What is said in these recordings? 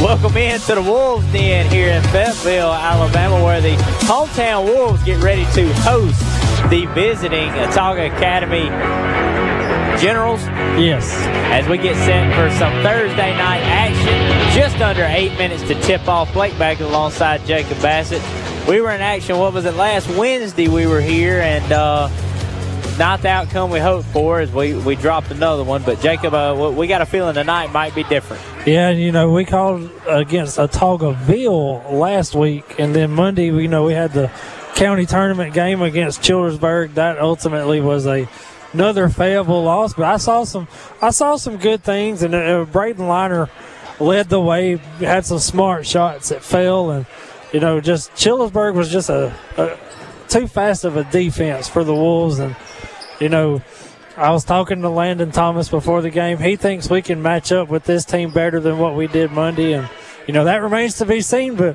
Welcome in to the Wolves Den here in Fayetteville, Alabama, where the hometown Wolves get ready to host the visiting Autauga Academy Generals. Yes. As we get set for some Thursday night action, just under 8 minutes to tip off. Blake Baggett alongside Jacob Bassett. We were in action, what was it, last Wednesday we were here, and not the outcome we hoped for as we dropped another one. But, Jacob, we got a feeling tonight might be different. Yeah, we called against Autaugaville last week, and then Monday, we had the county tournament game against Childersburg. That ultimately was another Fayetteville loss. But I saw some good things, and Braden Liner led the way, had some smart shots that fell, and just Childersburg was just a too fast of a defense for the Wolves. And I was talking to Landon Thomas before the game. He thinks we can match up with this team better than what we did Monday, and that remains to be seen. But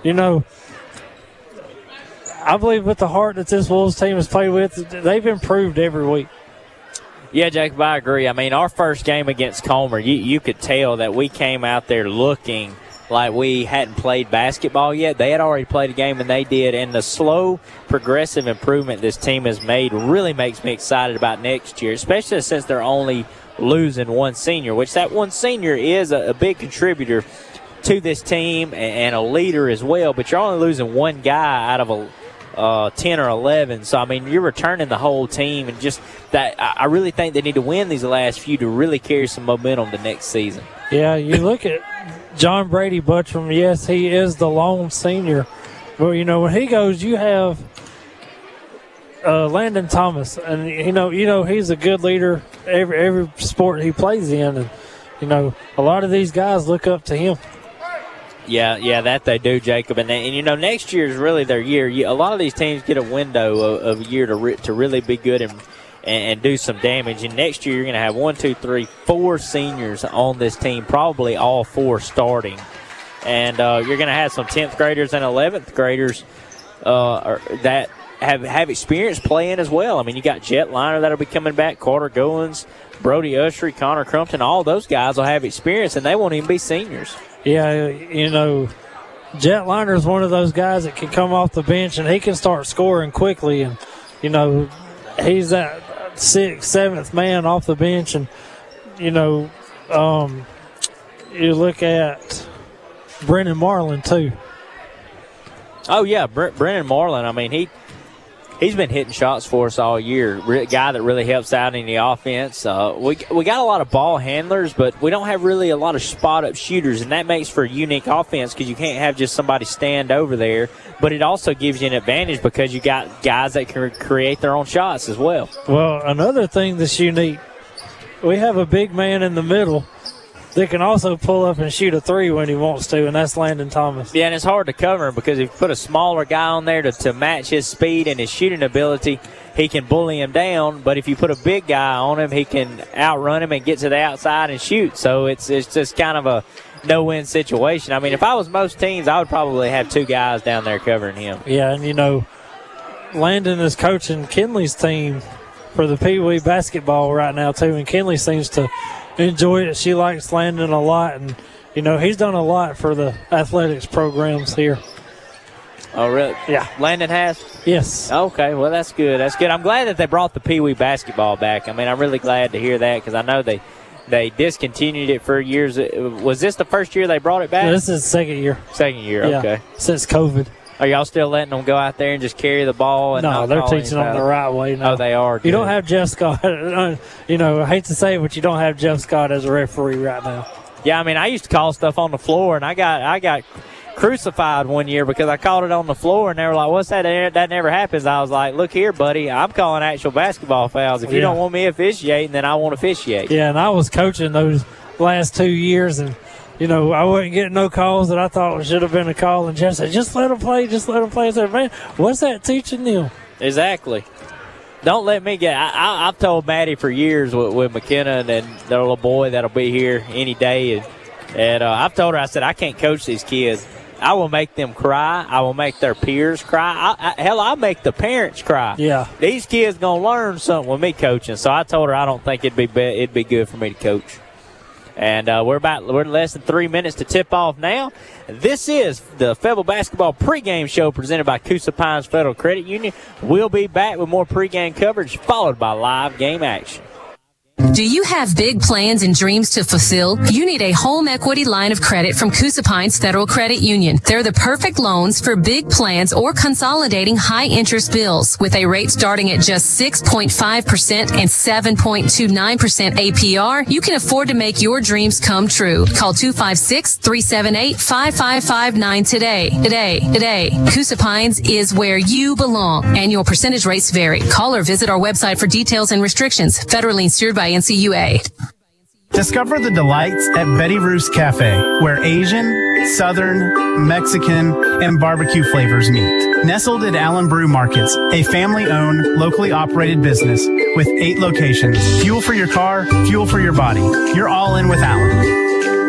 I believe with the heart that this Wolves team has played with, they've improved every week. Yeah, Jacob, I agree. I mean, our first game against Comer, you could tell that we came out there looking like we hadn't played basketball yet. They had already played a game, and they did. And the slow, progressive improvement this team has made really makes me excited about next year, especially since they're only losing one senior, which that one senior is a big contributor to this team and a leader as well. But you're only losing one guy out of 10 or 11. So, I mean, you're returning the whole team. And just that, I really think they need to win these last few to really carry some momentum the next season. Yeah, you look at John Brady Buttram, yes, he is the lone senior. But, when he goes, you have Landon Thomas. And, he's a good leader every sport he plays in. And, a lot of these guys look up to him. Yeah, that they do, Jacob. And next year is really their year. A lot of these teams get a window of a year to really be good and do some damage. And next year you're going to have 1, 2, 3, 4 seniors on this team, probably all 4 starting. And you're going to have some 10th graders and 11th graders that have experience playing as well. I mean, you got Jet Liner that'll be coming back, Carter Goins, Brody Ushery, Connor Crumpton. All those guys will have experience, and they won't even be seniors. Yeah, Jet Liner is one of those guys that can come off the bench and he can start scoring quickly. And, he's that 6th, 7th man off the bench. And, you look at Brennan Marlin, too. Oh, yeah, Brennan Marlin. I mean, he's been hitting shots for us all year. Guy that really helps out in the offense. We got a lot of ball handlers, but we don't have really a lot of spot-up shooters, and that makes for a unique offense because you can't have just somebody stand over there. But it also gives you an advantage because you got guys that can create their own shots as well. Well, another thing that's unique, we have a big man in the middle that can also pull up and shoot a 3 when he wants to, and that's Landon Thomas. Yeah, and it's hard to cover him because if you put a smaller guy on there to match his speed and his shooting ability, he can bully him down. But if you put a big guy on him, he can outrun him and get to the outside and shoot. So it's just kind of a no-win situation. I mean, if I was most teams, I would probably have 2 guys down there covering him. Yeah, and, Landon is coaching Kinley's team for the Pee Wee basketball right now, too, and Kinley seems to enjoy it. She likes Landon a lot, and he's done a lot for the athletics programs here. Oh, really? Yeah. Landon has? Yes. Okay, well, that's good. That's good. I'm glad that they brought the Pee Wee basketball back. I mean, I'm really glad to hear that because I know they discontinued it for years. Was this the first year they brought it back? This is the second year. Second year, yeah, okay. Since COVID. Are y'all still letting them go out there and just carry the ball? And no, they're teaching them the right way now. Oh, they are. Good. You don't have Jeff Scott. I hate to say it, but you don't have Jeff Scott as a referee right now. Yeah, I mean, I used to call stuff on the floor, and I got crucified one year because I called it on the floor, and they were like, what's that? That never happens. I was like, look here, buddy, I'm calling actual basketball fouls. If you don't want me officiating, then I won't officiate. Yeah, and I was coaching those last 2 years, and I wasn't getting no calls that I thought should have been a call. And Jeff said, just let them play, just let them play. I said, man, what's that teaching them? Exactly. Don't let me get – I've told Maddie for years with McKenna and their little boy that'll be here any day. And I've told her, I said, I can't coach these kids. I will make them cry. I will make their peers cry. I'll make the parents cry. Yeah. These kids going to learn something with me coaching. So I told her I don't think it'd be good for me to coach. And we're less than 3 minutes to tip off now. This is the Fayetteville Basketball pregame show presented by Coosa Pines Federal Credit Union. We'll be back with more pregame coverage followed by live game action. Do you have big plans and dreams to fulfill? You need a home equity line of credit from Coosa Pines Federal Credit Union. They're the perfect loans for big plans or consolidating high interest bills. With a rate starting at just 6.5% and 7.29% APR, you can afford to make your dreams come true. Call 256-378-5559 today. Coosa Pines is where you belong. Annual percentage rates vary. Call or visit our website for details and restrictions. Federally insured by NCUA. Discover the delights at Betty Ruth's Cafe, where Asian, Southern, Mexican, and barbecue flavors meet. Nestled at Allen Brew Markets, a family-owned, locally operated business with 8 locations. Fuel for your car, fuel for your body. You're all in with Allen.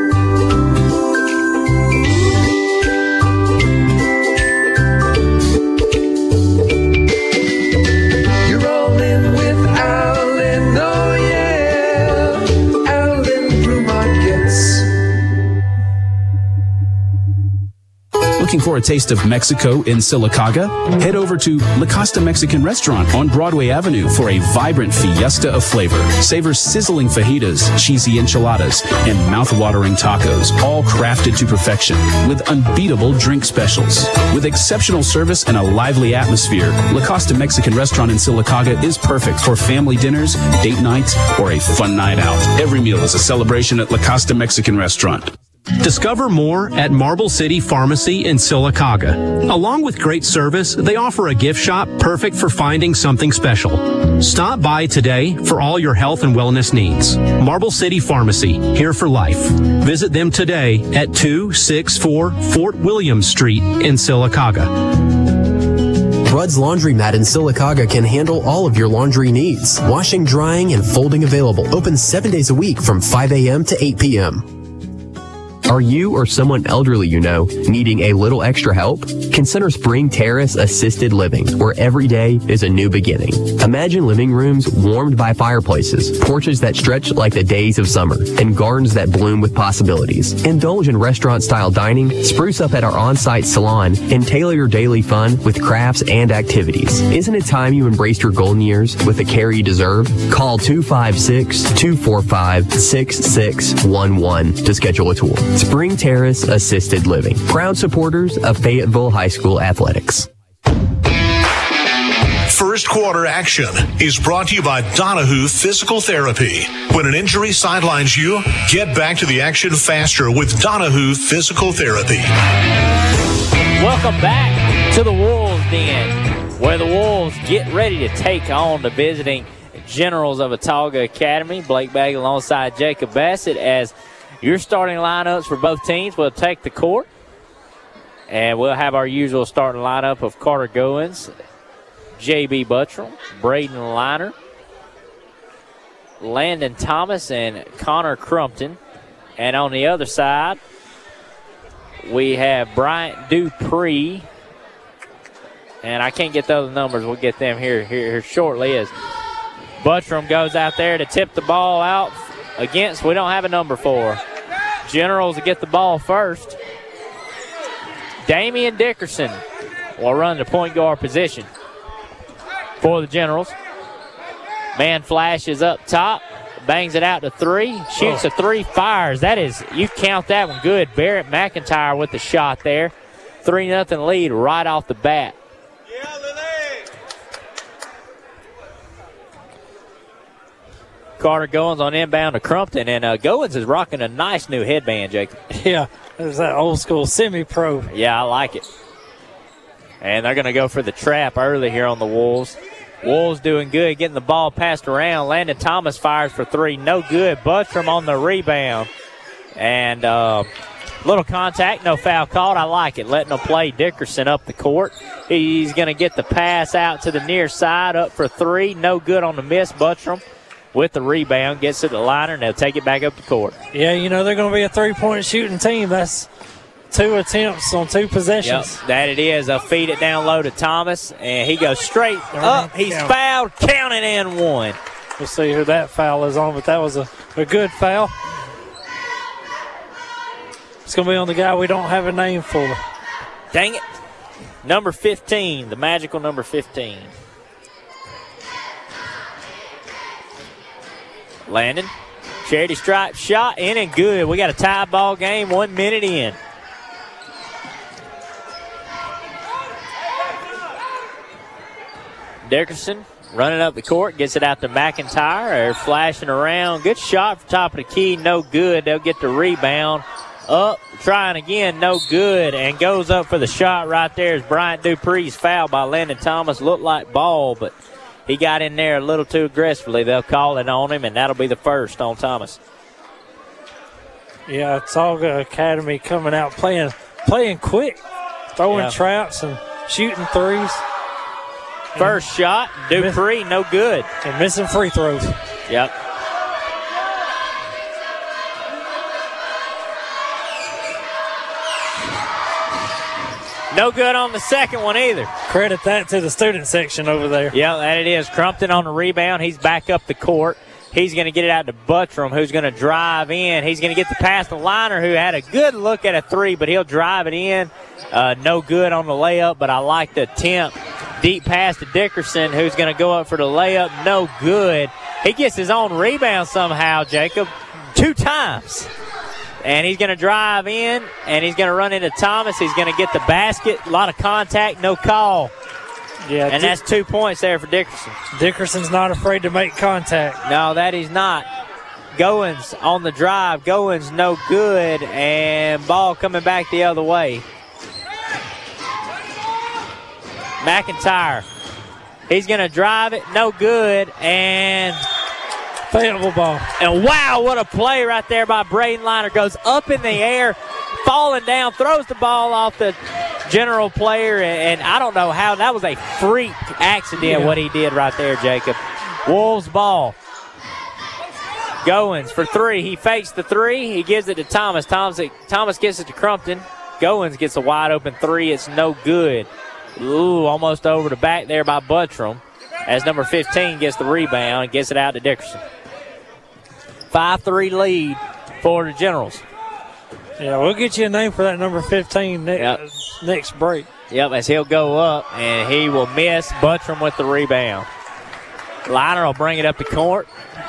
Looking for a taste of Mexico in Sylacauga? Head over to La Costa Mexican Restaurant on Broadway Avenue for a vibrant fiesta of flavor. Savor sizzling fajitas, cheesy enchiladas, and mouth-watering tacos, all crafted to perfection with unbeatable drink specials. With exceptional service and a lively atmosphere, La Costa Mexican Restaurant in Sylacauga is perfect for family dinners, date nights, or a fun night out. Every meal is a celebration at La Costa Mexican Restaurant. Discover more at Marble City Pharmacy in Sylacauga. Along with great service, they offer a gift shop perfect for finding something special. Stop by today for all your health and wellness needs. Marble City Pharmacy, here for life. Visit them today at 264 Fort William Street in Sylacauga. Rudd's Laundromat in Sylacauga can handle all of your laundry needs. Washing, drying, and folding available. Open 7 days a week from 5 a.m. to 8 p.m. Are you or someone elderly you know needing a little extra help? Consider Spring Terrace Assisted Living, where every day is a new beginning. Imagine living rooms warmed by fireplaces, porches that stretch like the days of summer, and gardens that bloom with possibilities. Indulge in restaurant-style dining, spruce up at our on-site salon, and tailor your daily fun with crafts and activities. Isn't it time you embraced your golden years with the care you deserve? Call 256-245-6611 to schedule a tour. Spring Terrace Assisted Living. Proud supporters of Fayetteville High School athletics. First quarter action is brought to you by Donahue Physical Therapy. When an injury sidelines you, get back to the action faster with Donahue Physical Therapy. Welcome back to the Wolves Den, where the Wolves get ready to take on the visiting Generals of Autauga Academy. Blake Bagg alongside Jacob Bassett as your starting lineups for both teams will take the court. And we'll have our usual starting lineup of Carter Goins, J.B. Buttram, Braden Liner, Landon Thomas, and Connor Crumpton. And on the other side, we have Bryant Dupree. And I can't get the other numbers. We'll get them here shortly as Buttram goes out there to tip the ball out against, we don't have a number for. Generals get the ball first. Damian Dickerson will run the point guard position for the Generals. Man flashes up top, bangs it out to three, shoots a three, fires. That is, you count that one good. Barrett McIntyre with the shot there. 3-0 lead right off the bat. Carter Goins on inbound to Crumpton, and Goins is rocking a nice new headband, Jacob. Yeah, there's that old school semi-pro. Yeah, I like it. And they're going to go for the trap early here on the Wolves. Wolves doing good, getting the ball passed around. Landon Thomas fires for three, no good. Buttram on the rebound. And little contact, no foul called. I like it, letting them play Dickerson up the court. He's going to get the pass out to the near side, up for three, no good on the miss. Buttram with the rebound, gets to the liner, and they'll take it back up the court. Yeah, you know they're going to be a three-point shooting team. That's 2 attempts on 2 possessions. Yep, that it is. They'll feed it down low to Thomas, and he goes straight up. He's fouled, counted and one. We'll see who that foul is on, but that was a good foul. It's going to be on the guy we don't have a name for. Dang it. Number 15, the magical number 15. Landon. Charity stripe shot in and good. We got a tie ball game, 1 minute in. Dickerson running up the court, gets it out to McIntyre. They're flashing around. Good shot from top of the key, no good. They'll get the rebound. Up, trying again, no good, and goes up for the shot right there as Bryant Dupree's fouled by Landon Thomas. Looked like ball, but he got in there a little too aggressively. They'll call it on him, and that'll be the first on Thomas. Yeah, Talga Academy coming out playing quick, throwing traps and shooting threes. First shot, Dupree, no good. And missing free throws. Yep. No good on the second one either. Credit that to the student section over there. Yeah, that it is. Crumpton on the rebound. He's back up the court. He's going to get it out to Buttram, who's going to drive in. He's going to get the pass to Liner, who had a good look at a three, but he'll drive it in. No good on the layup, but I like the attempt. Deep pass to Dickerson, who's going to go up for the layup. No good. He gets his own rebound somehow, Jacob, 2 times. And he's going to drive in, and he's going to run into Thomas. He's going to get the basket. A lot of contact, no call. Yeah, and that's 2 points there for Dickerson. Dickerson's not afraid to make contact. No, that he's not. Goins on the drive. Goins no good, and ball coming back the other way. McIntyre. He's going to drive it. No good, and favorable ball. And wow, what a play right there by Braden Liner. Goes up in the air, falling down, throws the ball off the general player, and I don't know how. That was a freak accident what he did right there, Jacob. Wolves ball. Goins for three. He fakes the three. He gives it to Thomas. Thomas gets it to Crumpton. Goins gets a wide open three. It's no good. Ooh, almost over the back there by Buttram as number 15 gets the rebound and gets it out to Dickerson. 5-3 lead for the Generals. Yeah, we'll get you a name for that number 15 next break. Yep, as he'll go up, and he will miss. Buttram with the rebound. Liner will bring it up the court.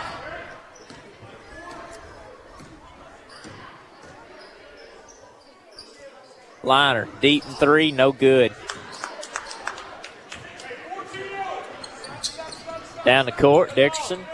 Liner, deep in three, no good. Down the court, Dickerson.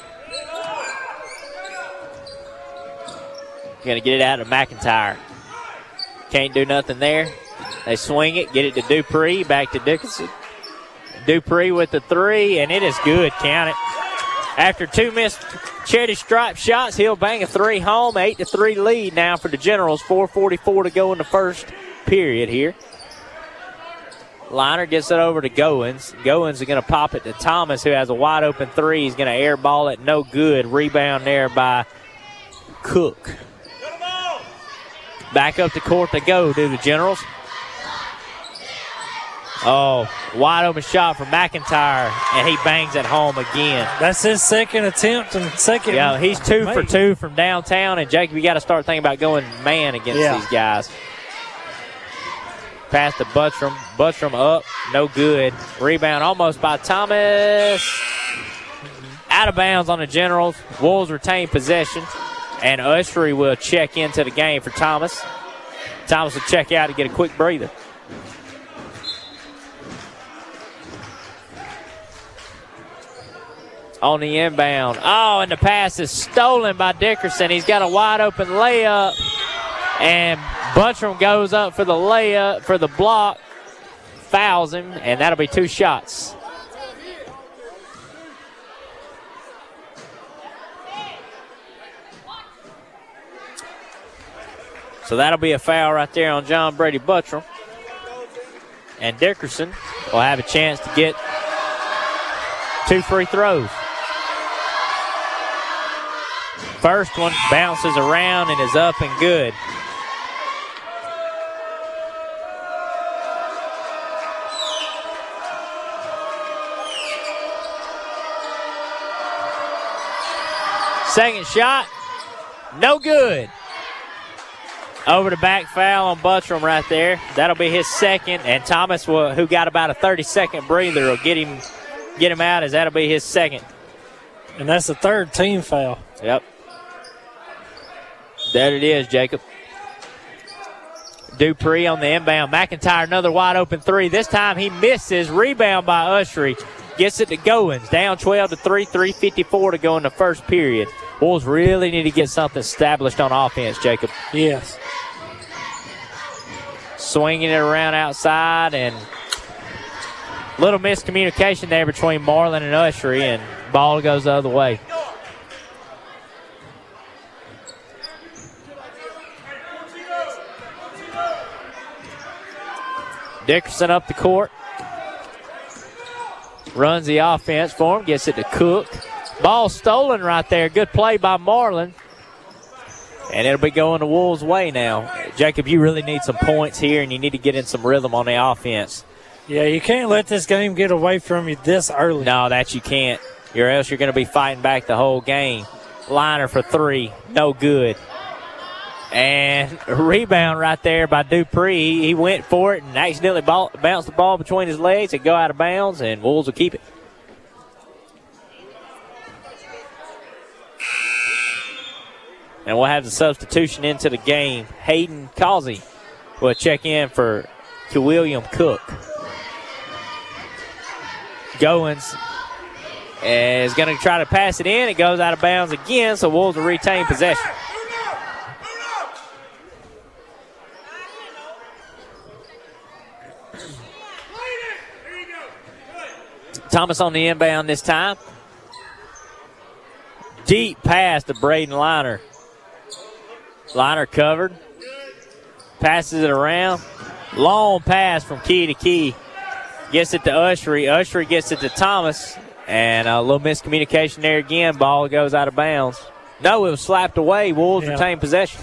Going to get it out to McIntyre. Can't do nothing there. They swing it, get it to Dupree, back to Dickerson. Dupree with the three, and it is good. Count it. After 2 missed charity stripe shots, he'll bang a three home. 8-3 lead now for the Generals. 4:44 to go in the first period here. Liner gets it over to Goins. Goins is going to pop it to Thomas, who has a wide open three. He's going to airball it, no good. Rebound there by Cook. Back up the court to go, do the Generals. Oh, wide open shot from McIntyre, and he bangs it home again. That's his second attempt and second. Yeah, he's 2 for 2 from downtown, and Jacob, you got to start thinking about going man against these guys. Pass to Buttram. Buttram up, no good. Rebound almost by Thomas. Out of bounds on the Generals. Wolves retain possession. And Ushery will check into the game for Thomas. Thomas will check out to get a quick breather. On the inbound. Oh, and the pass is stolen by Dickerson. He's got a wide open layup. And Buttram goes up for the layup, for the block. Fouls him, and that'll be 2 shots. So that'll be a foul right there on John Brady Buttram. And Dickerson will have a chance to get 2 free throws. First one bounces around and is up and good. Second shot, no good. Over the back foul on Buttram right there. That'll be his second, and Thomas, who got about a 30-second breather, will get him out, as that'll be his second. And that's the third team foul. Yep. There it is, Jacob. Dupree on the inbound. McIntyre, another wide open three. This time he misses. Rebound by Ushery. Gets it to Goins. Down 12-3, 3:54 to go in the first period. Wolves really need to get something established on offense, Jacob. Yes. Swinging it around outside, and little miscommunication there between Marlin and Ushery, and ball goes the other way. Dickerson up the court. Runs the offense for him. Gets it to Cook. Ball stolen right there. Good play by Marlin. And it'll be going the Wolves' way now. Jacob, you really need some points here, and you need to get in some rhythm on the offense. Yeah, you can't let this game get away from you this early. No, that you can't. Or else you're going to be fighting back the whole game. Liner for three. No good. And a rebound right there by Dupree. He went for it and accidentally bounced the ball between his legs and go out of bounds, and Wolves will keep it. And we'll have the substitution into the game. Hayden Causey will check in for William Cook. Goins is going to try to pass it in. It goes out of bounds again, so Wolves will retain possession. Thomas on the inbound this time. Deep pass to Braden Liner. Liner covered. Passes it around. Long pass from key to key. Gets it to Ushery. Ushery gets it to Thomas. And a little miscommunication there again. Ball goes out of bounds. No, it was slapped away. Wolves retain possession.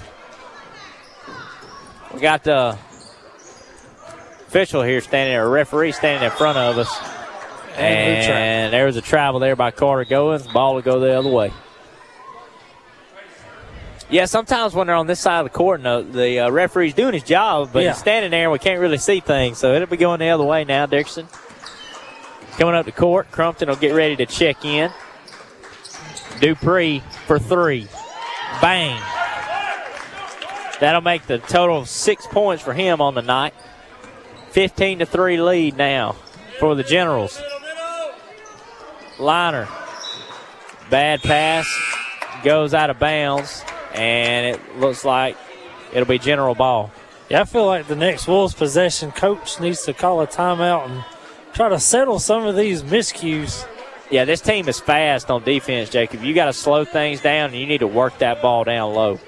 We got the official here standing there, a referee standing in front of us. And there was a travel there by Carter Goins. Ball will go the other way. Yeah, sometimes when they're on this side of the court, the referee's doing his job, but he's standing there and we can't really see things. So it'll be going the other way now. Dickerson coming up the court. Crumpton will get ready to check in. Dupree for three. Bang. That'll make the total of 6 points for him on the night. 15-3 lead now for the Generals. Liner. Bad pass. Goes out of bounds. And it looks like it'll be General ball. Yeah, I feel like the next Wolves possession coach needs to call a timeout and try to settle some of these miscues. Yeah, this team is fast on defense, Jacob. You got to slow things down, and you need to work that ball down low.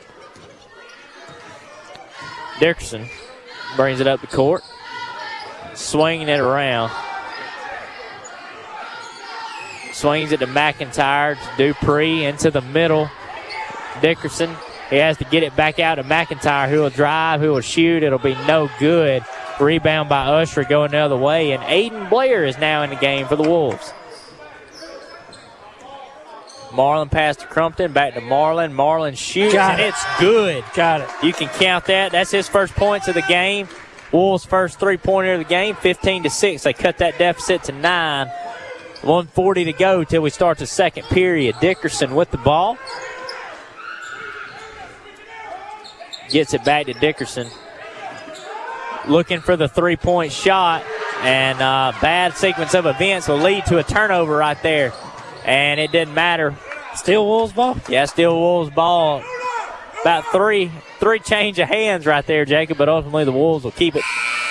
Dickerson brings it up the court. Swinging it around. Swings it to McIntyre, to Dupree, into the middle. Dickerson, he has to get it back out to McIntyre, who will drive, who will shoot. It'll be no good. Rebound by Usher going the other way, and Aiden Blair is now in the game for the Wolves. Marlin pass to Crumpton, back to Marlin. Marlin shoots, and it's good. Got it. You can count that. That's his first points of the game. Wolves' first three-pointer of the game, 15-6. They cut that deficit to 9. 1:40 to go till we start the second period. Dickerson with the ball. Gets it back to Dickerson. Looking for the three-point shot, and bad sequence of events will lead to a turnover right there. And it didn't matter. Still Wolves ball? Yeah, still Wolves ball. About three change of hands right there, Jacob, but ultimately the Wolves will keep it.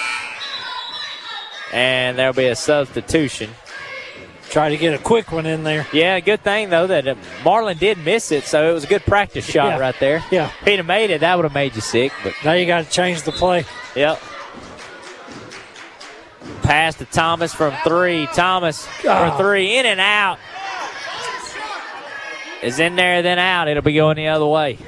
And there'll be a substitution. Try to get a quick one in there. Yeah, good thing, though, that Marlin did miss it, so it was a good practice shot right there. Yeah. If he'd have made it, that would have made you sick. But now you got to change the play. Yep. Pass to Thomas from three. Thomas for three. In and out. Is in there, then out. It'll be going the other way.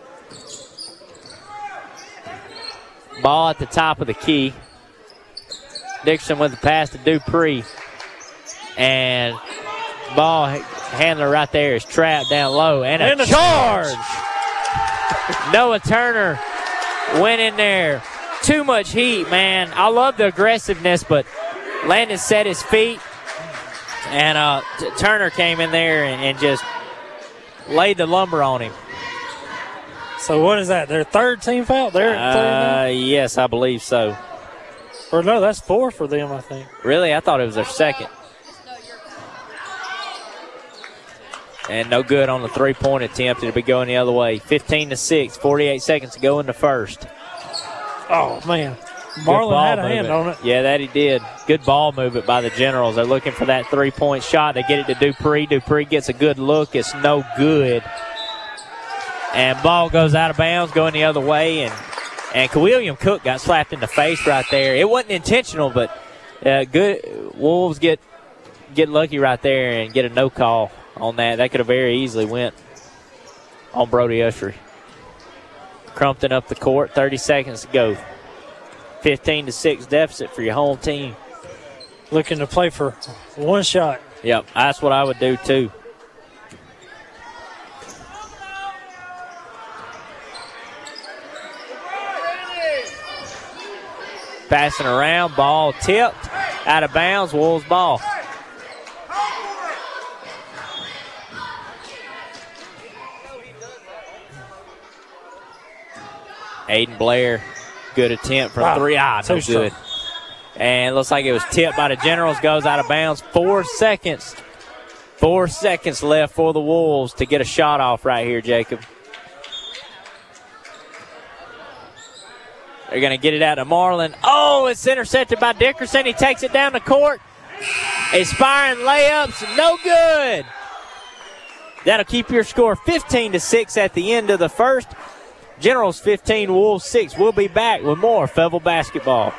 Ball at the top of the key. Dixon with the pass to Dupree. And ball handler right there is trapped down low. And a charge. Noah Turner went in there. Too much heat, man. I love the aggressiveness, but Landon set his feet, and Turner came in there and just laid the lumber on him. So what is that? Their third team foul? Yes, I believe so. Or no, that's 4 for them, I think. Really? I thought it was their second. And no good on the three-point attempt. It'll be going the other way. 15-6, 48 seconds to go in the first. Oh, man. Marlin had a hand on it. Yeah, that he did. Good ball movement by the Generals. They're looking for that three-point shot. They get it to Dupree. Dupree gets a good look. It's no good. And ball goes out of bounds, going the other way. And William Cook got slapped in the face right there. It wasn't intentional, but good. Wolves get lucky right there and get a no call on that. That could have very easily went on Brody Ushery. Crumpton up the court, 30 seconds to go. 15-6 deficit for your home team. Looking to play for one shot. Yep, that's what I would do too. Passing around, ball tipped, out of bounds, Wolves ball. Aiden Blair, good attempt from three. No good. And looks like it was tipped by the Generals, goes out of bounds. 4 seconds. 4 seconds left for the Wolves to get a shot off right here, Jacob. They're going to get it out to Marlin. Oh, it's intercepted by Dickerson. He takes it down the court. Aspiring layups, no good. That'll keep your score 15-6 at the end of the first. Generals 15, Wolves 6. We'll be back with more Fayetteville basketball.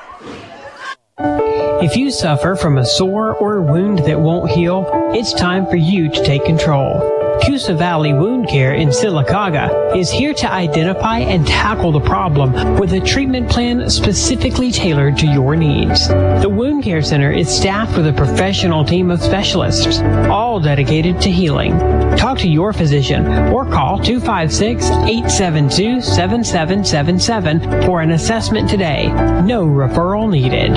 If you suffer from a sore or wound that won't heal, it's time for you to take control. Coosa Valley Wound Care in Sylacauga is here to identify and tackle the problem with a treatment plan specifically tailored to your needs. The Wound Care Center is staffed with a professional team of specialists, all dedicated to healing. Talk to your physician or call 256-872-7777 for an assessment today. No referral needed.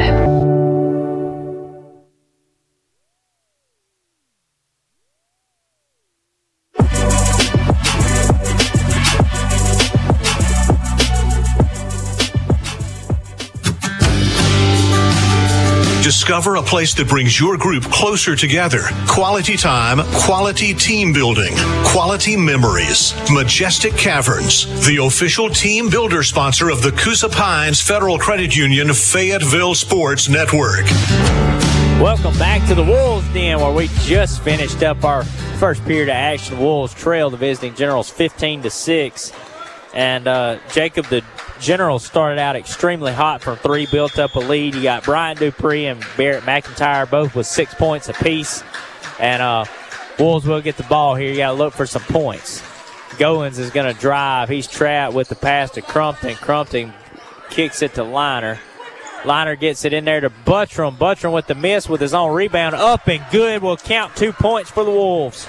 Discover a place that brings your group closer together. Quality time, quality team building, quality memories. Majestic Caverns, the official team builder sponsor of the Coosa Pines Federal Credit Union Fayetteville Sports Network. Welcome back to the Wolves Den, where we just finished up our first period of action. Wolves trail the visiting Generals 15-6. And Jacob, the Generals started out extremely hot from three, built up a lead. You got Brian Dupree and Barrett McIntyre both with 6 points apiece. And Wolves will get the ball here. You got to look for some points. Goins is going to drive. He's trapped with the pass to Crumpton. Crumpton kicks it to Liner. Liner gets it in there to Buttram. Buttram with the miss with his own rebound. Up and good. Will count 2 points for the Wolves.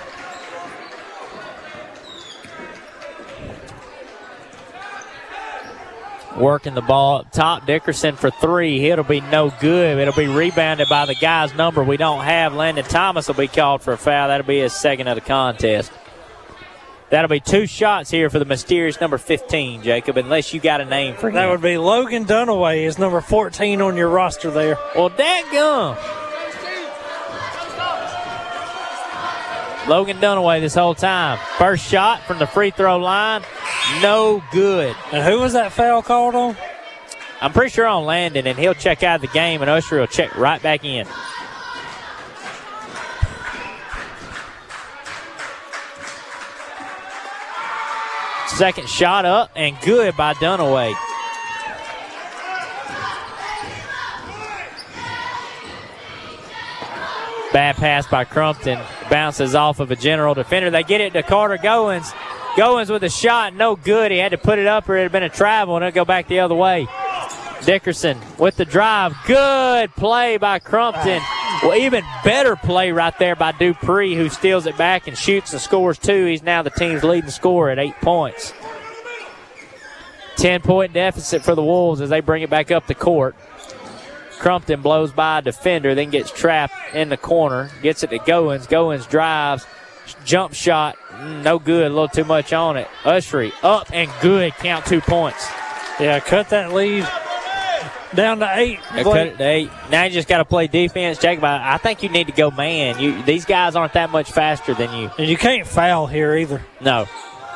Working the ball up top. Dickerson for three. It'll be no good. It'll be rebounded by the guy's number we don't have. Landon Thomas will be called for a foul. That'll be his second of the contest. That'll be 2 shots here for the mysterious number 15, Jacob, unless you got a name for him. That would be Logan Dunaway, is number 14 on your roster there. Well, dadgum. Logan Dunaway this whole time. First shot from the free throw line, no good. And who was that foul called on? I'm pretty sure on Landon, and he'll check out of the game, and Usher will check right back in. Second shot up and good by Dunaway. Bad pass by Crumpton. Bounces off of a General defender. They get it to Carter Goins. Goins with a shot, no good. He had to put it up or it had been a travel, and it'll go back the other way. Dickerson with the drive. Good play by Crumpton. Well, even better play right there by Dupree, who steals it back and shoots and scores 2. He's now the team's leading scorer at 8 points. 10-point deficit for the Wolves as they bring it back up the court. Crumpton blows by a defender, then gets trapped in the corner. Gets it to Goins. Goins drives. Jump shot. No good. A little too much on it. Ushery up and good. Count 2 points. Yeah, cut that lead down to 8. Cut it to 8. Now you just got to play defense. Jacob, I think you need to go man. These guys aren't that much faster than you. And you can't foul here either. No.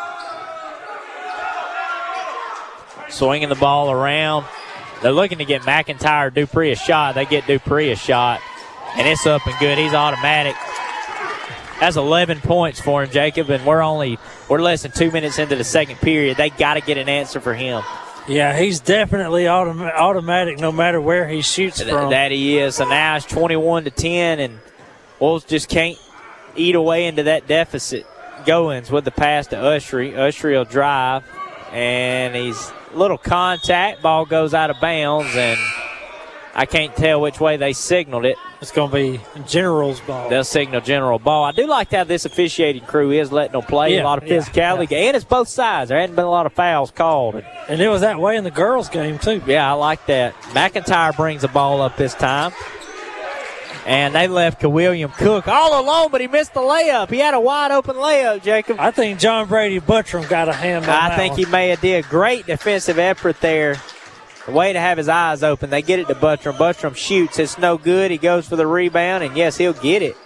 Swinging the ball around. They're looking to get McIntyre or Dupree a shot. They get Dupree a shot, and it's up and good. He's automatic. That's 11 points for him, Jacob, and we're less than 2 minutes into the second period. They got to get an answer for him. Yeah, he's definitely automatic no matter where he shoots from. That he is. So now it's 21-10, and Wolves just can't eat away into that deficit. Goins with the pass to Ushery. Ushery will drive, and he's little contact. Ball goes out of bounds, and I can't tell which way they signaled it. It's going to be General's ball. They'll signal General ball. I do like how this officiating crew is letting them play. A lot of physicality. And it's both sides. There hadn't been a lot of fouls called. And it was that way in the girls' game, too. Yeah, I like that. McIntyre brings the ball up this time. And they left William Cook all alone, but he missed the layup. He had a wide-open layup, Jacob. I think John Brady Buttram got a hand on that. I think he may have did a great defensive effort there. The way to have his eyes open. They get it to Buttram. Buttram shoots. It's no good. He goes for the rebound, and, yes, he'll get it.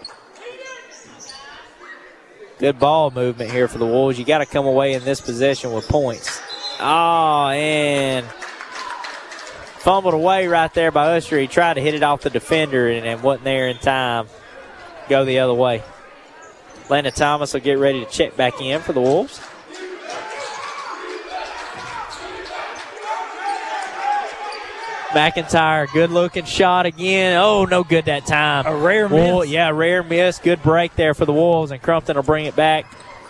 Good ball movement here for the Wolves. You got to come away in this possession with points. Oh, and fumbled away right there by Usher. He tried to hit it off the defender and wasn't there in time. Go the other way. Landon Thomas will get ready to check back in for the Wolves. McIntyre, good-looking shot again. Oh, no good that time. A rare miss. Yeah, rare miss. Good break there for the Wolves, and Crumpton will bring it back.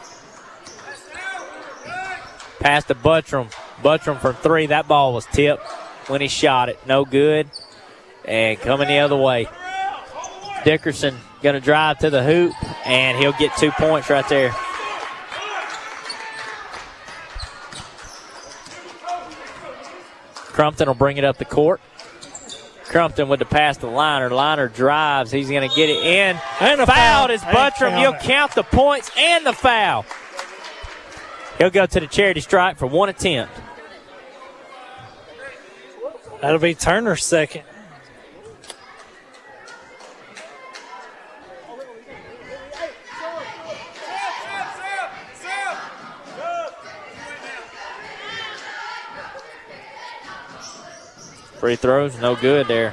Pass to Buttram. Buttram from 3. That ball was tipped when he shot it. No good. And coming the other way. Dickerson going to drive to the hoop, and he'll get 2 points right there. Crumpton will bring it up the court. Crumpton with the pass to Liner. Liner drives. He's going to get it in. And a foul is Buttram. You'll count the points and the foul. He'll go to the charity stripe for 1 attempt. That'll be Turner's second. Free throws, no good there.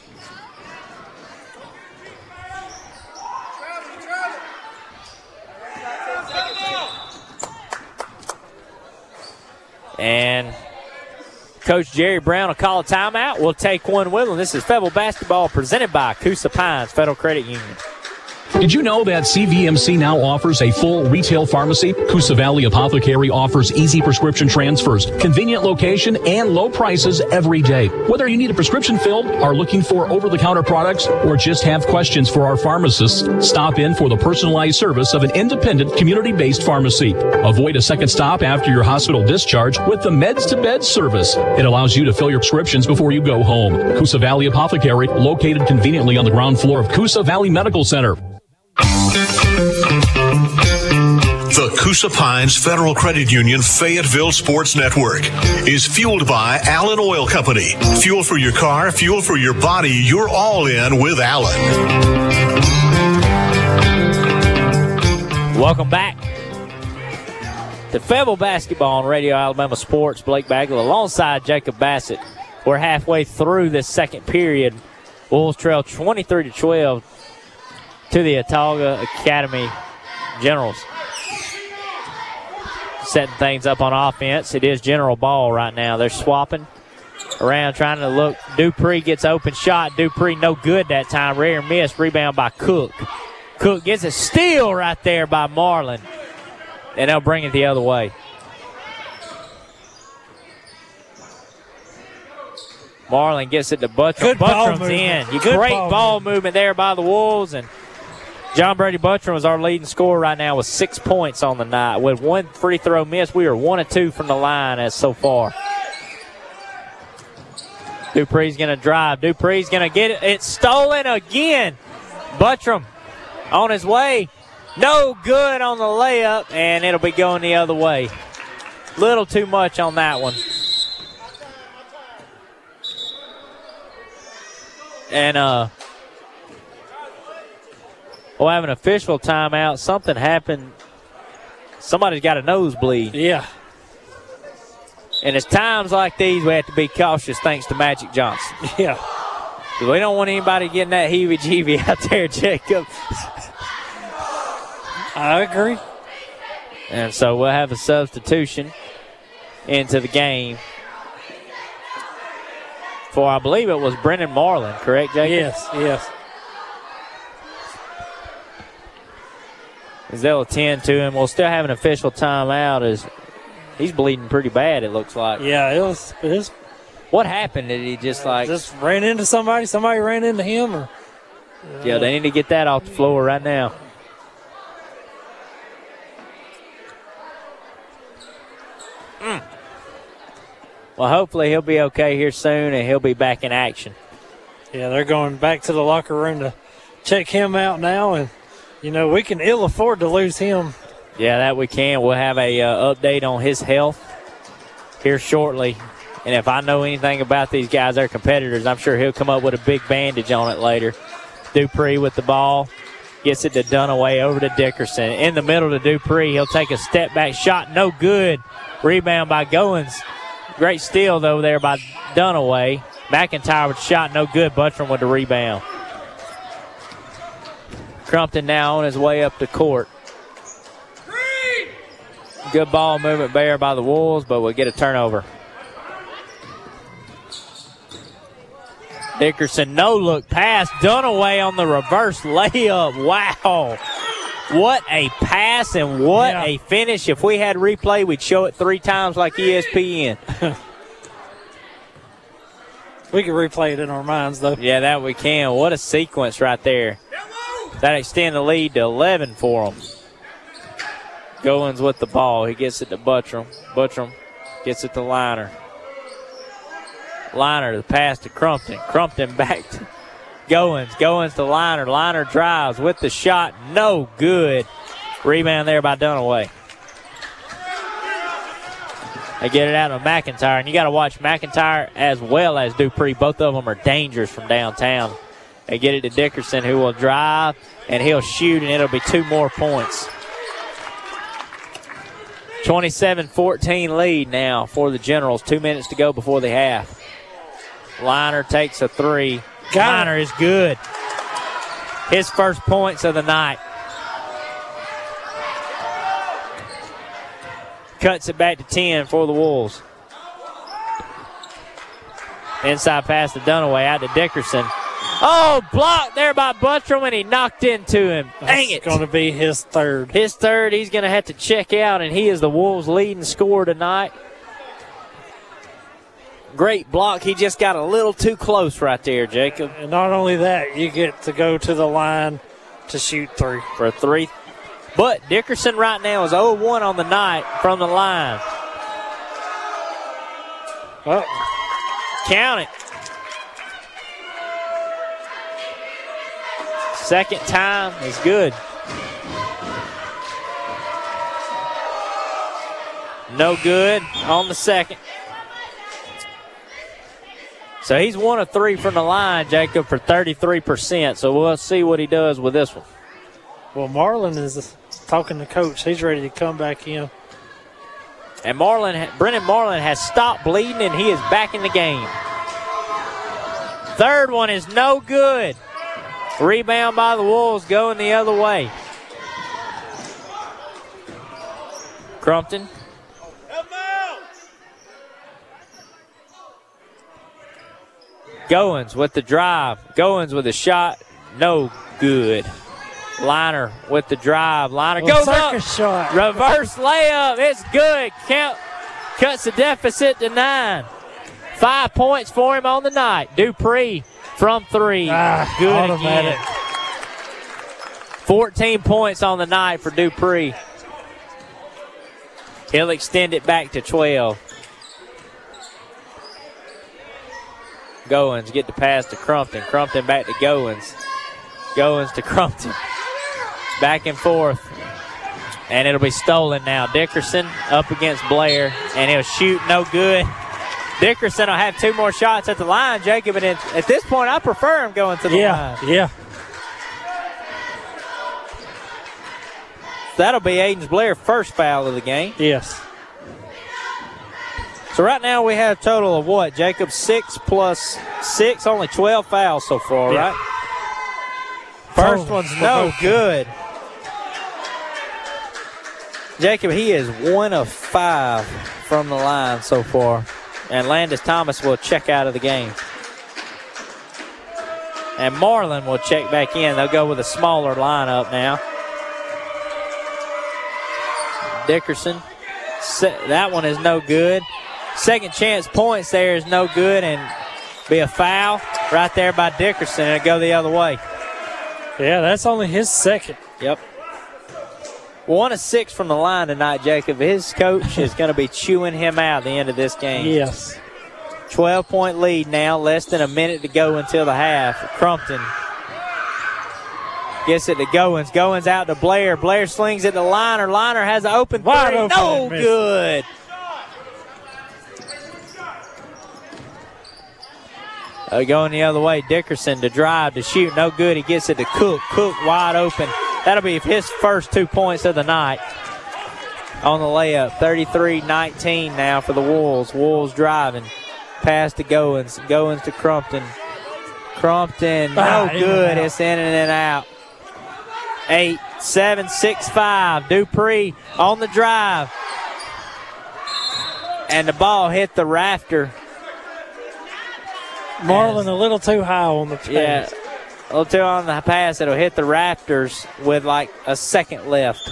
And Coach Jerry Brown will call a timeout. We'll take one with him. This is Fayetteville basketball presented by Coosa Pines Federal Credit Union. Did you know that CVMC now offers a full retail pharmacy? Coosa Valley Apothecary offers easy prescription transfers, convenient location, and low prices every day. Whether you need a prescription filled, are looking for over-the-counter products, or just have questions for our pharmacists, stop in for the personalized service of an independent, community-based pharmacy. Avoid a second stop after your hospital discharge with the Meds-to-Bed service. It allows you to fill your prescriptions before you go home. Coosa Valley Apothecary, located conveniently on the ground floor of Coosa Valley Medical Center. The Coosa Pines Federal Credit Union Fayetteville Sports Network is fueled by Allen Oil Company. Fuel for your car, fuel for your body. You're all in with Allen. Welcome back to Fayetteville basketball on Radio Alabama Sports. Blake Bagwell alongside Jacob Bassett. We're halfway through this second period. Wolves trail 23-12 to the Autauga Academy Generals. Setting things up on offense. It is General ball right now. They're swapping around, trying to look. Dupree gets open shot. Dupree no good that time. Rare miss. Rebound by Cook. Cook gets a steal right there by Marlin. And they'll bring it the other way. Marlin gets it to Buttram. Good ball Buttram's movement. in. Good Great ball ball movement there by the Wolves. And John Brady Buttram is our leading scorer right now with 6 points on the night. With one free throw miss, we are 1 of 2 from the line as so far. Dupree's going to drive. Dupree's going to get it. It's stolen again. Buttram on his way. No good on the layup, and it'll be going the other way. Little too much on that one. And we'll have an official timeout. Something happened. Somebody's got a nosebleed. Yeah. And it's times like these we have to be cautious thanks to Magic Johnson. Yeah. We don't want anybody getting that heebie-jeebie out there, Jacob. I agree. And so we'll have a substitution into the game for, I believe it was Brennan Marlin, correct, Jacob? Yes. As they'll attend to him. We'll still have an official timeout as he's bleeding pretty bad, it looks like. Yeah, it was. What happened? Did he just ran into somebody? Somebody ran into him? Or? Yeah, they need to get that off the floor right now. Well, hopefully he'll be okay here soon and he'll be back in action. Yeah, they're going back to the locker room to check him out now, and we can ill afford to lose him. Yeah, that we can. We'll have a update on his health here shortly. And if I know anything about these guys, they're competitors, I'm sure he'll come up with a big bandage on it later. Dupree with the ball. Gets it to Dunaway, over to Dickerson. In the middle to Dupree. He'll take a step-back shot. No good. Rebound by Goins. Great steal, though, there by Dunaway. McIntyre with the shot. No good. Buttram with the rebound. Crumpton now on his way up the court. Good ball movement there by the Wolves, but we'll get a turnover. Dickerson, no-look pass. Dunaway on the reverse layup. Wow. What a pass and what a finish. If we had replay, we'd show it 3 times like ESPN. We can replay it in our minds, though. Yeah, that we can. What a sequence right there. That extend the lead to 11 for them. Goins with the ball. He gets it to Buttram. Buttram gets it to Liner. Liner, the pass to Crumpton. Crumpton back to Goins. Goins to Liner. Liner drives with the shot. No good. Rebound there by Dunaway. They get it out of McIntyre, and you got to watch McIntyre as well as Dupree. Both of them are dangerous from downtown. They get it to Dickerson, who will drive, and he'll shoot, and it'll be 2 more points. 27-14 lead now for the Generals. 2 minutes to go before the half. Liner takes a 3. Liner is good. His first points of the night. Cuts it back to 10 for the Wolves. Inside pass to Dunaway, out to Dickerson. Oh, blocked there by Buttram, and he knocked into him. Dang it. It's going to be his third. His third. He's going to have to check out, and he is the Wolves' leading scorer tonight. Great block. He just got a little too close right there, Jacob. And not only that, you get to go to the line to shoot 3. For a 3. But Dickerson right now is 0-1 on the night from the line. Oh. Count it. Second time is good. No good on the second. So he's 1 of 3 from the line, Jacob, for 33%. So we'll see what he does with this one. Well, Marlin is talking to coach. He's ready to come back in. And Brennan Marlin has stopped bleeding, and he is back in the game. Third one is no good. Rebound by the Wolves going the other way. Crumpton. Goins with the drive. Goins with a shot. No good. Liner with the drive. Liner goes up. Shot. Reverse layup. It's good. Cuts the deficit to 9. 5 points for him on the night. Dupree from 3. Good automatic. Again. 14 points on the night for Dupree. He'll extend it back to 12. Goins get the pass to Crumpton. Crumpton back to Goins. Goins to Crumpton. Back and forth. And it'll be stolen now. Dickerson up against Blair, and he'll shoot, no good. Dickerson will have 2 more shots at the line, Jacob, and at this point, I prefer him going to the line. Yeah. That'll be Aiden Blair's first foul of the game. Yes. So right now we have a total of what, Jacob? 6 plus 6, only 12 fouls so far, right? First one's no good. Jacob, he is 1 of 5 from the line so far. And Landis Thomas will check out of the game. And Marlin will check back in. They'll go with a smaller lineup now. Dickerson, that one is no good. Second chance points there is no good, and be a foul right there by Dickerson, and it'll go the other way. Yeah, that's only his second. Yep. 1 of 6 from the line tonight, Jacob. His coach is going to be chewing him out at the end of this game. Yes. 12-point lead now, less than a minute to go until the half. Crumpton gets it to Goins. Goins out to Blair. Blair slings it to Liner. Liner has an open three. Wide open. No good. Going the other way, Dickerson to drive, to shoot, no good. He gets it to Cook. Cook wide open. That'll be his first 2 points of the night on the layup. 33-19 now for the Wolves. Wolves driving. Pass to Goins. Goins to Crumpton. Crumpton, no good. It's in and out. 8, 7, 6, 5. Dupree on the drive. And the ball hit the rafter. Marlin a little too high on the pass. Yeah, a little too on the pass. It'll hit the rafters with like a second left.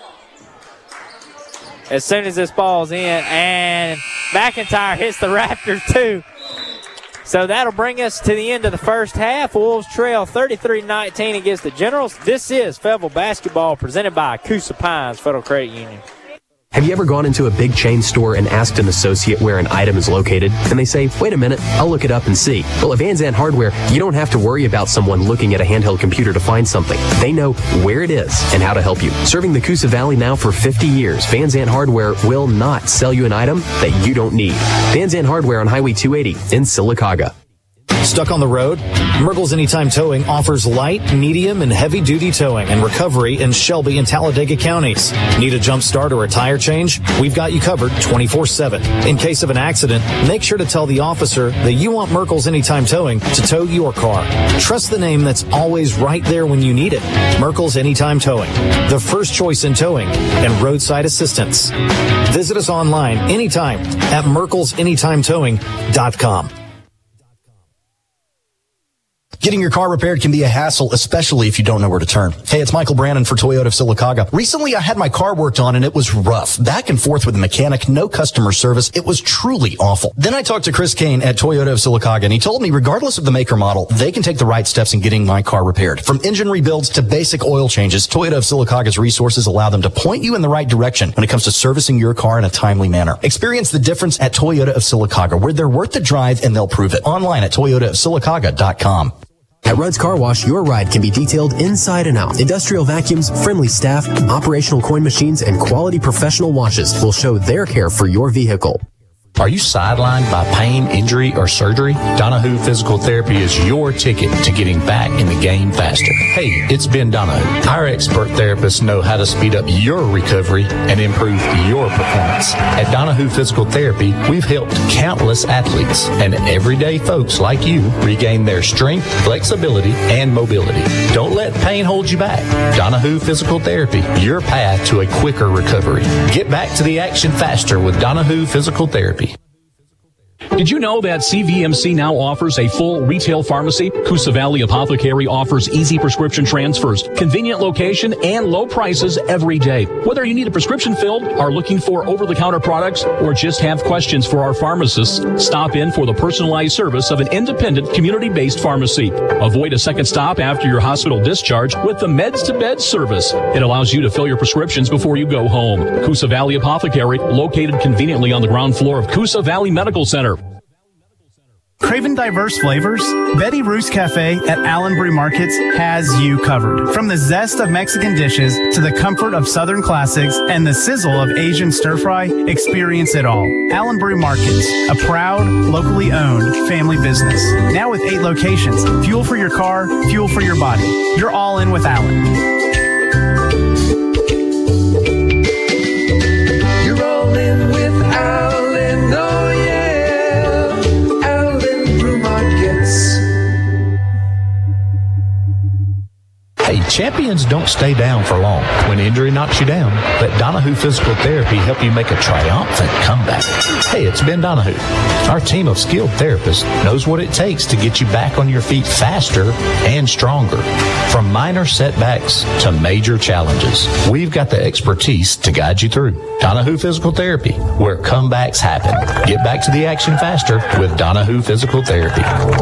As soon as this ball's in, and McIntyre hits the rafters too. So that'll bring us to the end of the first half. Wolves trail 33-19 against the Generals. This is Fayetteville basketball presented by Coosa Pines Federal Credit Union. Have you ever gone into a big chain store and asked an associate where an item is located? And they say, wait a minute, I'll look it up and see. Well, at Van Zandt Hardware, you don't have to worry about someone looking at a handheld computer to find something. They know where it is and how to help you. Serving the Coosa Valley now for 50 years, Van Zandt Hardware will not sell you an item that you don't need. Van Zandt Hardware on Highway 280 in Sylacauga. Stuck on the road? Merkel's Anytime Towing offers light, medium, and heavy-duty towing and recovery in Shelby and Talladega counties. Need a jump start or a tire change? We've got you covered 24/7. In case of an accident, make sure to tell the officer that you want Merkel's Anytime Towing to tow your car. Trust the name that's always right there when you need it. Merkel's Anytime Towing, the first choice in towing and roadside assistance. Visit us online anytime at merkelsanytimetowing.com. Getting your car repaired can be a hassle, especially if you don't know where to turn. Hey, it's Michael Brannon for Toyota of Sylacauga. Recently, I had my car worked on and it was rough. Back and forth with the mechanic, no customer service. It was truly awful. Then I talked to Chris Kane at Toyota of Sylacauga, and he told me regardless of the make or model, they can take the right steps in getting my car repaired. From engine rebuilds to basic oil changes, Toyota of Sylacauga's resources allow them to point you in the right direction when it comes to servicing your car in a timely manner. Experience the difference at Toyota of Sylacauga, where they're worth the drive and they'll prove it. Online at toyotaofsylacauga.com. At Rudd's Car Wash, your ride can be detailed inside and out. Industrial vacuums, friendly staff, operational coin machines, and quality professional washes will show their care for your vehicle. Are you sidelined by pain, injury, or surgery? Donahue Physical Therapy is your ticket to getting back in the game faster. Hey, it's Ben Donahue. Our expert therapists know how to speed up your recovery and improve your performance. At Donahue Physical Therapy, we've helped countless athletes and everyday folks like you regain their strength, flexibility, and mobility. Don't let pain hold you back. Donahue Physical Therapy, your path to a quicker recovery. Get back to the action faster with Donahue Physical Therapy. Did you know that CVMC now offers a full retail pharmacy? Coosa Valley Apothecary offers easy prescription transfers, convenient location, and low prices every day. Whether you need a prescription filled, are looking for over-the-counter products, or just have questions for our pharmacists, stop in for the personalized service of an independent, community-based pharmacy. Avoid a second stop after your hospital discharge with the Meds-to-Bed service. It allows you to fill your prescriptions before you go home. Coosa Valley Apothecary, located conveniently on the ground floor of Coosa Valley Medical Center. Craving diverse flavors? Betty Roos Cafe at Allen Brew Markets has you covered. From the zest of Mexican dishes to the comfort of Southern classics and the sizzle of Asian stir-fry, experience it all. Allen Brew Markets, a proud, locally owned family business. Now with 8 locations. Fuel for your car, fuel for your body. You're all in with Allen. You're all in with Allen, oh yeah. Allen Brew Markets. Hey, champions don't stay down for long when injury knocks you down. Let Donahue Physical Therapy help you make a triumphant comeback. Hey, it's Ben Donahue. Our team of skilled therapists knows what it takes to get you back on your feet faster and stronger. From minor setbacks to major challenges, we've got the expertise to guide you through. Donahue Physical Therapy, where comebacks happen. Get back to the action faster with Donahue Physical Therapy.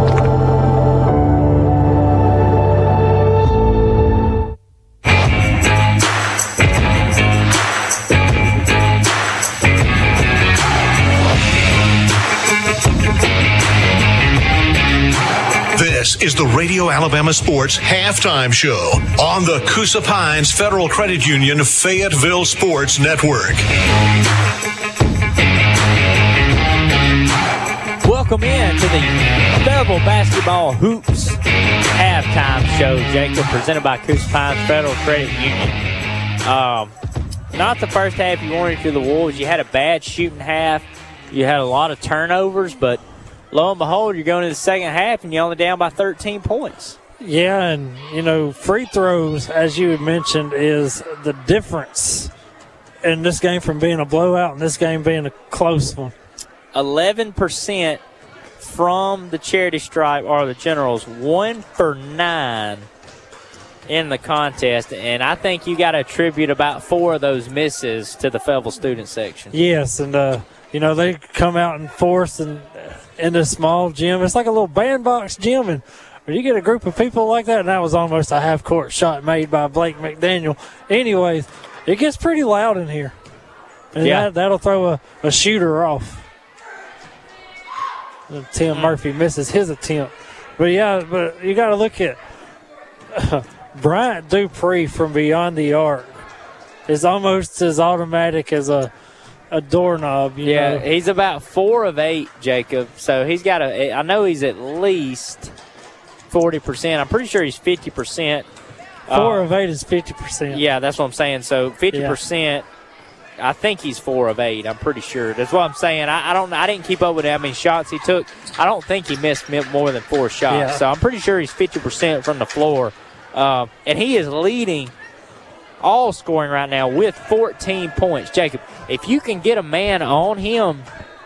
This is the Radio Alabama Sports Halftime Show on the Coosa Pines Federal Credit Union Fayetteville Sports Network. Welcome in to the Fayetteville Basketball Hoops Halftime Show, Jacob, presented by Coosa Pines Federal Credit Union. Not the first half you wanted to the Wolves. You had a bad shooting half. You had a lot of turnovers, but lo and behold, you're going to the second half and you're only down by 13 points. Yeah, and, free throws, as you had mentioned, is the difference in this game from being a blowout and this game being a close one. 11% from the charity stripe are the Generals, 1 for 9 in the contest, and I think you got to attribute about 4 of those misses to the Fayetteville student section. Yes, and, they come out and force and in this small gym. It's like a little bandbox gym, and when you get a group of people like that, and that was almost a half-court shot made by Blake McDaniel. Anyways, it gets pretty loud in here, and that'll throw a shooter off. And Tim Murphy misses his attempt. But you got to look at Bryant Dupree from beyond the arc is almost as automatic as a doorknob. You know? He's about 4 of 8, Jacob. So he's got I know he's at least 40%. I'm pretty sure he's 50%. 4 of 8 is 50%. Yeah, that's what I'm saying. So 50%. I think he's 4 of 8. I'm pretty sure. That's what I'm saying. I didn't keep up with how many shots he took. I don't think he missed more than 4 shots. Yeah. So I'm pretty sure he's 50% from the floor. And he is leading all scoring right now with 14 points. Jacob, if you can get a man on him,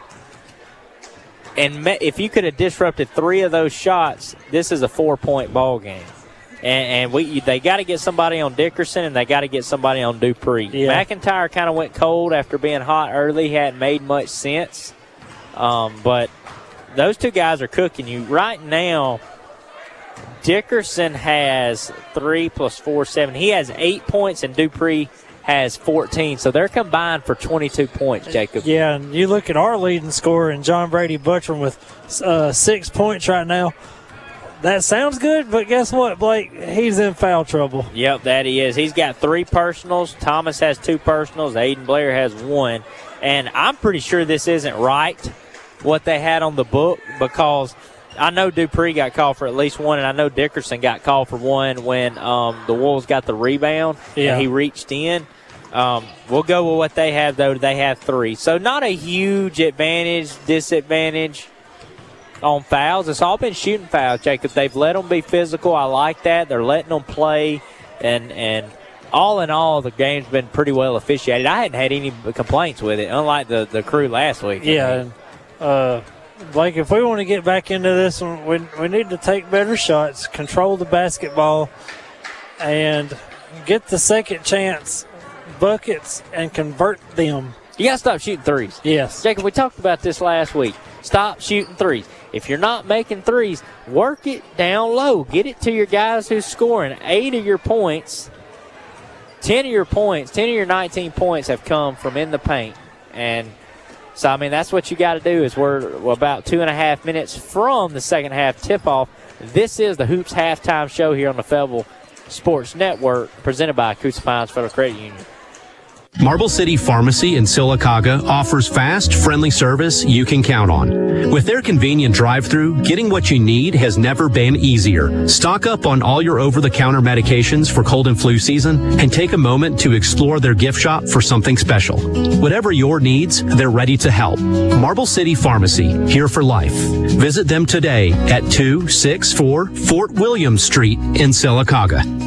and if you could have disrupted 3 of those shots, this is a 4-point ball game. And they got to get somebody on Dickerson, and they got to get somebody on Dupree. Yeah. McIntyre kind of went cold after being hot early. He hadn't made much sense. But those 2 guys are cooking you. Right now, Dickerson has 3 plus 4, 7. He has 8 points, and Dupree has 14. So they're combined for 22 points, Jacob. Yeah, and you look at our leading scorer in John Brady Buttram with 6 points right now. That sounds good, but guess what, Blake? He's in foul trouble. Yep, that he is. He's got 3 personals. Thomas has 2 personals. Aiden Blair has 1. And I'm pretty sure this isn't right, what they had on the book, because I know Dupree got called for at least 1, and I know Dickerson got called for 1 when the Wolves got the rebound and he reached in. We'll go with what they have, though. They have 3. So not a huge disadvantage on fouls. It's all been shooting fouls, Jacob. They've let them be physical. I like that. They're letting them play, and all in all, the game's been pretty well officiated. I hadn't had any complaints with it, unlike the crew last week. Yeah, Blake, if we want to get back into this one, we need to take better shots, control the basketball, and get the second chance buckets and convert them. You got to stop shooting threes. Yes. Jacob, we talked about this last week. Stop shooting threes. If you're not making threes, work it down low. Get it to your guys who's scoring. 8 of your points, 10 of your 19 points have come from in the paint. And So, I mean, that's what you got to do is we're about 2.5 minutes from the second half tip-off. This is the Hoops Halftime Show here on the Fayetteville Sports Network, presented by Coosa Pines Federal Credit Union. Marble City Pharmacy in Sylacauga offers fast, friendly service you can count on. With their convenient drive-thru, getting what you need has never been easier. Stock up on all your over-the-counter medications for cold and flu season and take a moment to explore their gift shop for something special. Whatever your needs, they're ready to help. Marble City Pharmacy, here for life. Visit them today at 264 Fort William Street in Sylacauga.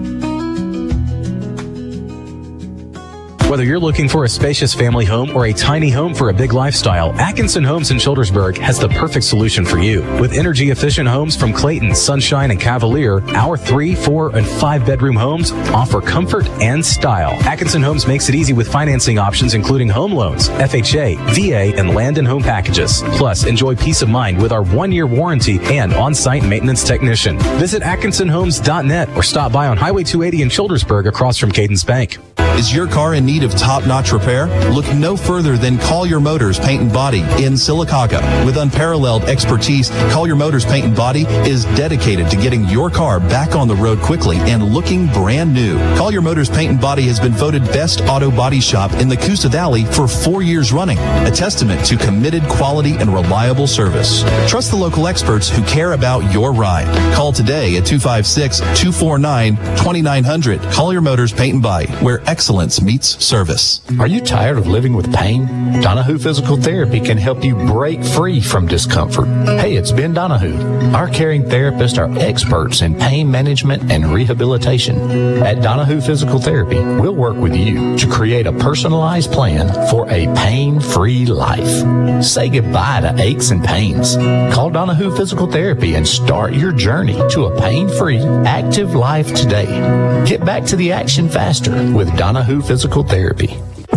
Whether you're looking for a spacious family home or a tiny home for a big lifestyle, Atkinson Homes in Childersburg has the perfect solution for you. With energy-efficient homes from Clayton, Sunshine, and Cavalier, our 3, 4, and 5-bedroom homes offer comfort and style. Atkinson Homes makes it easy with financing options including home loans, FHA, VA, and land and home packages. Plus, enjoy peace of mind with our 1-year warranty and on-site maintenance technician. Visit AtkinsonHomes.net or stop by on Highway 280 in Childersburg across from Cadence Bank. Is your car in need of top-notch repair? Look no further than Collier Motors Paint and Body in Sylacauga. With unparalleled expertise, Collier Motors Paint and Body is dedicated to getting your car back on the road quickly and looking brand new. Collier Motors Paint and Body has been voted best auto body shop in the Coosa Valley for 4 years running, a testament to committed quality and reliable service. Trust the local experts who care about your ride. Call today at 256-249-2900. Collier Motors Paint and Body, where excellence meets service. Are you tired of living with pain? Donahue Physical Therapy can help you break free from discomfort. Hey, it's Ben Donahue. Our caring therapists are experts in pain management and rehabilitation. At Donahue Physical Therapy, we'll work with you to create a personalized plan for a pain-free life. Say goodbye to aches and pains. Call Donahue Physical Therapy and start your journey to a pain-free, active life today. Get back to the action faster with Donahue Physical Therapy.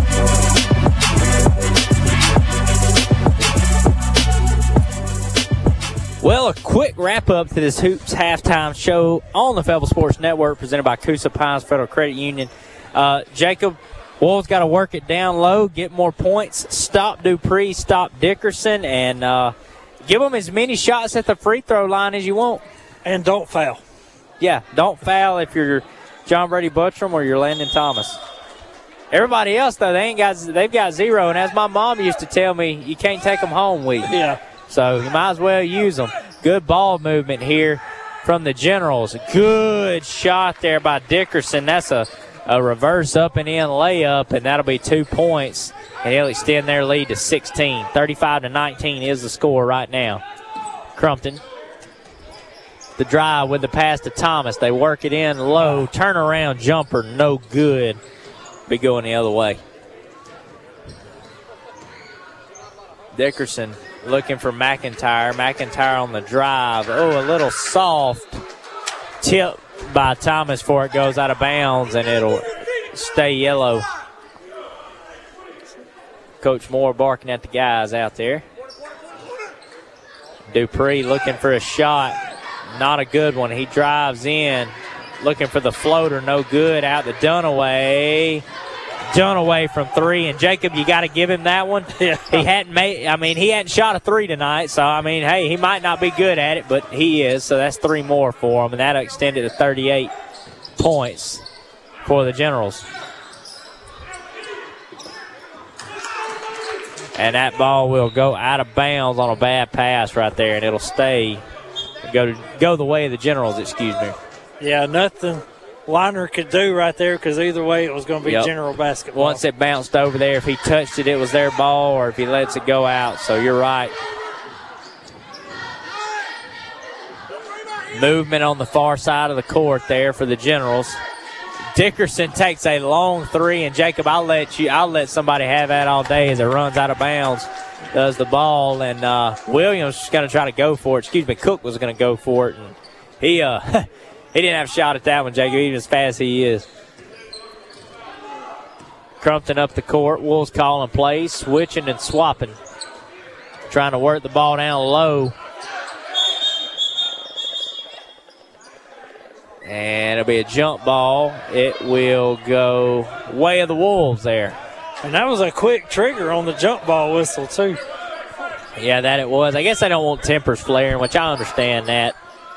Well, a quick wrap-up to this Hoops Halftime Show on the Fayetteville Sports Network, presented by Coosa Pines Federal Credit Union. Jacob, Wolves got to work it down low, get more points, stop Dupree, stop Dickerson, and give them as many shots at the free throw line as you want. And don't foul. Yeah, don't foul if you're John Brady Buttram or you're Landon Thomas. Everybody else, though, they've got 0, and as my mom used to tell me, you can't take them home week. Yeah. So you might as well use them. Good ball movement here from the Generals. Good shot there by Dickerson. That's a reverse up and in layup, and that'll be 2 points, and he'll extend their lead to 16. 35-19 is the score right now. Crumpton. The drive with the pass to Thomas. They work it in low. Turnaround jumper, no good. Be going the other way. Dickerson looking for McIntyre. McIntyre on the drive. Oh, a little soft tip by Thomas before it goes out of bounds, and it'll stay yellow. Coach Moore barking at the guys out there. Dupree looking for a shot. Not a good one. He drives in, looking for the floater. No good. Out to Dunaway. Dunaway from 3. And Jacob, you got to give him that one. Yeah. He hadn't shot a 3 tonight. So hey, he might not be good at it, but he is. So that's 3 more for him, and that'll extend it to 38 points for the Generals. And that ball will go out of bounds on a bad pass right there, and it'll stay. Go the way of the Generals, excuse me. Yeah, nothing Liner could do right there because either way it was going to be General basketball. Once it bounced over there, if he touched it, it was their ball, or if he lets it go out. So you're right. Movement on the far side of the court there for the Generals. Dickerson takes a long 3, and Jacob, I'll let somebody have that all day as it runs out of bounds. Does the ball, and Williams is going to try to go for it. Cook was going to go for it, and he didn't have a shot at that one, Jacob, even as fast as he is. Crumpton up the court. Wolves calling plays, switching and swapping. Trying to work the ball down low. And it'll be a jump ball. It will go way of the Wolves there. And that was a quick trigger on the jump ball whistle, too. Yeah, that it was. I guess they don't want tempers flaring, which I understand that.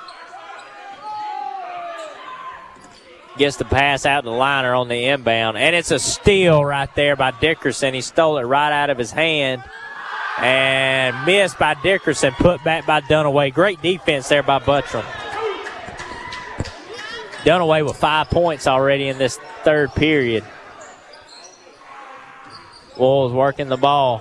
Gets the pass out to Liner on the inbound, and it's a steal right there by Dickerson. He stole it right out of his hand and missed by Dickerson, put back by Dunaway. Great defense there by Buttram. Dunaway with 5 points already in this third period. Wolves working the ball.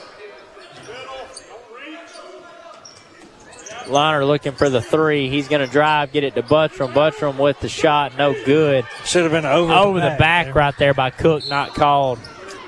Liner looking for the three. He's going to drive, get it to Buttram. Buttram with the shot, no good. Should have been over the back right there by Cook, not called.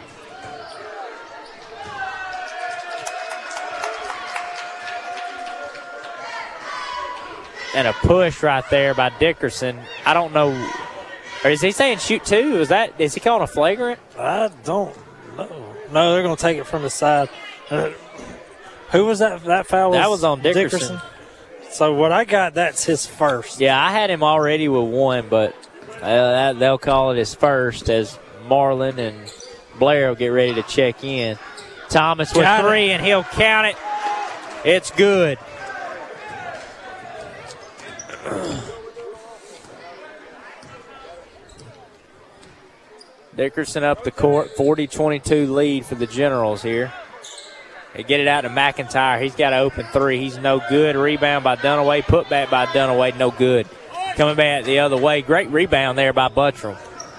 And a push right there by Dickerson. I don't know. Or is he saying shoot two? Is he calling a flagrant? I don't know. No, they're going to take it from the side. Who was that? That foul was on Dickerson. So what I got, that's his first. Yeah, I had him already with one, but they'll call it his first as Marlin and Blair will get ready to check in. Thomas with three, and he'll count it. It's good. Dickerson up the court, 40-22 lead for the Generals here. They get it out to McIntyre. He's got an open three. He's no good. Rebound by Dunaway. Put back by Dunaway. No good. Coming back the other way. Great rebound there by Buttram.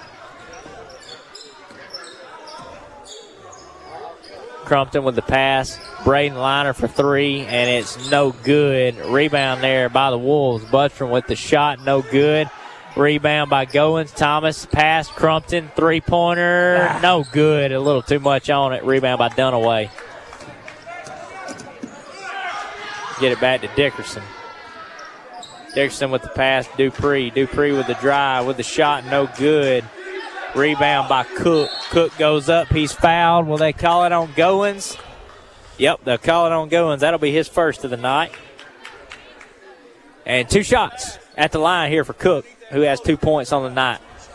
Crumpton with the pass. Braden Liner for three, and it's no good. Rebound there by the Wolves. Buttram with the shot. No good. Rebound by Goins. Thomas pass. Crumpton. Three-pointer. No good. A little too much on it. Rebound by Dunaway. Get it back to Dickerson. Dickerson with the pass. Dupree. Dupree with the drive. With the shot. No good. Rebound by Cook. Cook goes up. He's fouled. Will they call it on Goins? Yep, they'll call it on Goins. That'll be his first of the night. And two shots at the line here for Cook, who has 2 points on the night.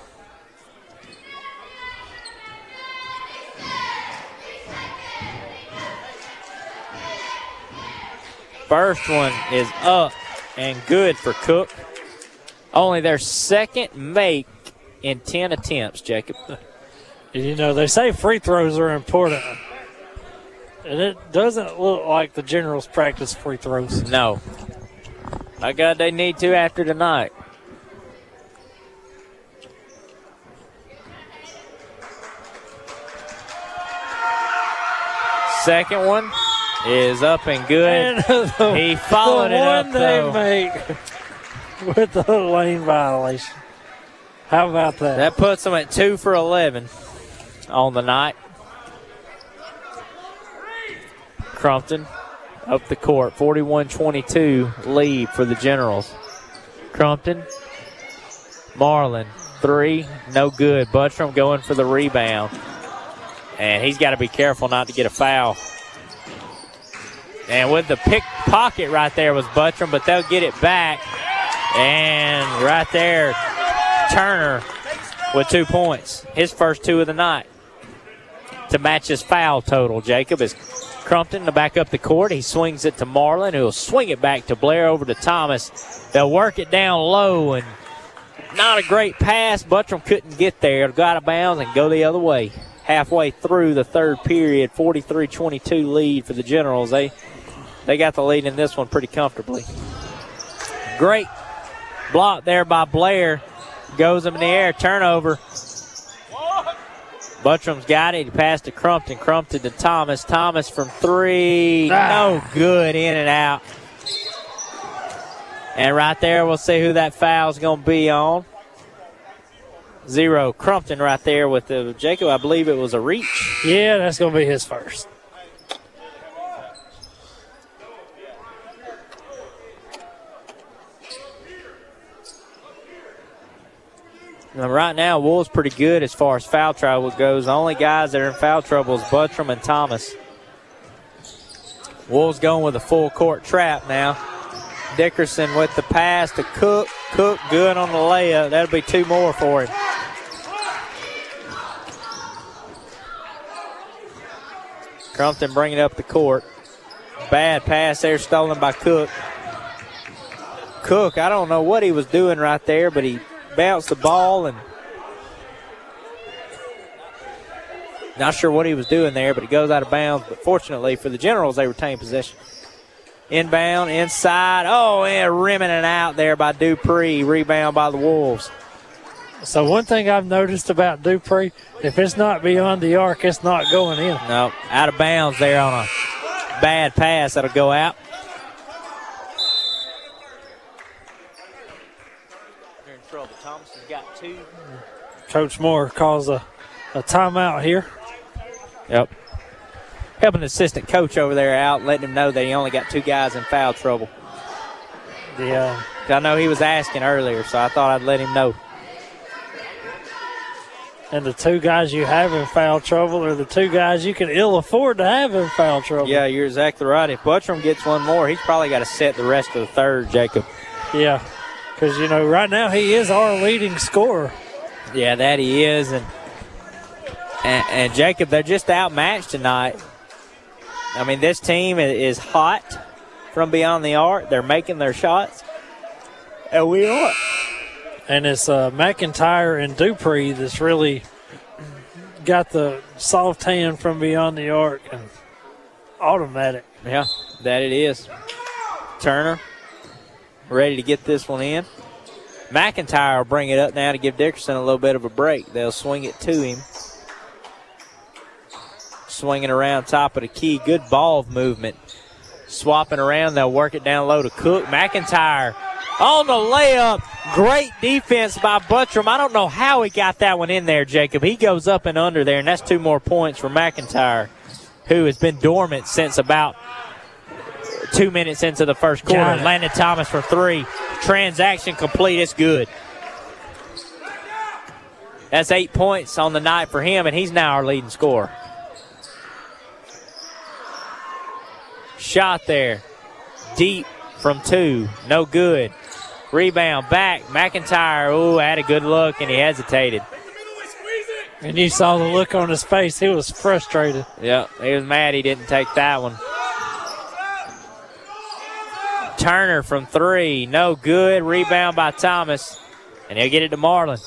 First one is up and good for Cook. Only their second make in 10 attempts, Jacob. You know, they say free throws are important. And it doesn't look like the Generals practice free throws. No. My God, they need to after tonight. Second one is up and good. And he followed it up, though. They make with the lane violation. How about that? That puts them at 2 for 11 on the night. Crumpton up the court, 41-22 lead for the Generals. Crumpton, Marlin, three, no good. Buttram going for the rebound. And he's got to be careful not to get a foul. And with the pickpocket right there was Buttram, but they'll get it back. And right there, Turner with 2 points. His first two of the night. To match his foul total, Jacob, is Crumpton to back up the court. He swings it to Marlin, who will swing it back to Blair over to Thomas. They'll work it down low, and not a great pass. Buttram couldn't get there. Got out of bounds and go the other way. Halfway through the third period, 43-22 lead for the Generals. They got the lead in this one pretty comfortably. Great block there by Blair. Goes him in the air. Turnover. Buttram's got it. He passed to Crumpton. Crumpton to Thomas. Thomas from three. No good. In and out. And right there, we'll see who that foul's going to be on. 0. Crumpton right there with the Jacob. I believe it was a reach. Yeah, that's going to be his first. Now, right now, Wolves pretty good as far as foul trouble goes. The only guys that are in foul trouble is Buttram and Thomas. Wolves going with a full court trap now. Dickerson with the pass to Cook. Cook good on the layup. That'll be 2 more for him. Crumpton bringing up the court. Bad pass there, stolen by Cook. Cook, I don't know what he was doing right there, but he bounced the ball and not sure what he was doing there, but it goes out of bounds. But fortunately for the Generals, they retain possession. Inbound, inside. Oh, and rimming it out there by Dupree. Rebound by the Wolves. So one thing I've noticed about Dupree, if it's not beyond the arc, it's not going in. No, out of bounds there on a bad pass. That'll go out. They're in trouble. Thompson's got 2. Coach Moore calls a timeout here. Yep. Helping the assistant coach over there out, letting him know that he only got 2 guys in foul trouble. Yeah. I know he was asking earlier, so I thought I'd let him know. And the 2 guys you have in foul trouble are the 2 guys you can ill afford to have in foul trouble. Yeah, you're exactly right. If Buttram gets one more, he's probably got to set the rest of the third, Jacob. Yeah, because, right now he is our leading scorer. Yeah, that he is. And Jacob, they're just outmatched tonight. I mean, this team is hot from beyond the arc. They're making their shots, and we are. And it's McIntyre and Dupree that's really got the soft hand from beyond the arc and automatic. Yeah, that it is. Turner ready to get this one in. McIntyre will bring it up now to give Dickerson a little bit of a break. They'll swing it to him. Swinging around top of the key. Good ball movement. Swapping around. They'll work it down low to Cook. McIntyre on the layup. Great defense by Buttram. I don't know how he got that one in there, Jacob. He goes up and under there, and that's 2 more points for McIntyre, who has been dormant since about 2 minutes into the first quarter. Landon Thomas for 3. Transaction complete. It's good. That's 8 points on the night for him, and he's now our leading scorer. Shot there. Deep from 2. No good. Rebound back. McIntyre, had a good look, and he hesitated. And you saw the look on his face. He was frustrated. Yeah, he was mad he didn't take that one. Turner from 3. No good. Rebound by Thomas, and he'll get it to Marlin.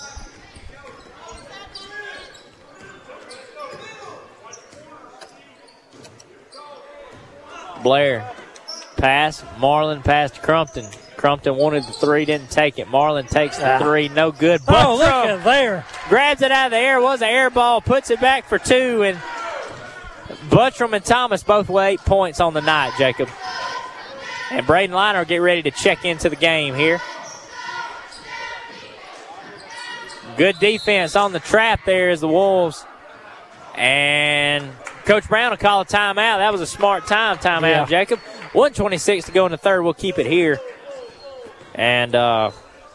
Blair. Pass. Marlin passed to Crumpton. Crumpton wanted the 3, didn't take it. Marlin takes the 3, no good. Oh, look at there. Grabs it out of the air. Was an air ball. Puts it back for 2. And Buttram and Thomas both with 8 points on the night, Jacob. And Braden Liner will get ready to check into the game here. Good defense on the trap there is the Wolves. And Coach Brown will call a timeout. That was a smart timeout, Jacob. 1:26 to go in the third. We'll keep it here. And, the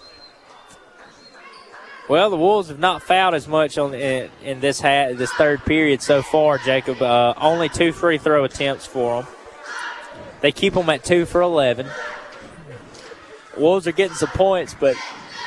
Wolves have not fouled as much in this third period so far, Jacob. Only 2 free throw attempts for them. They keep them at 2 for 11. Wolves are getting some points, but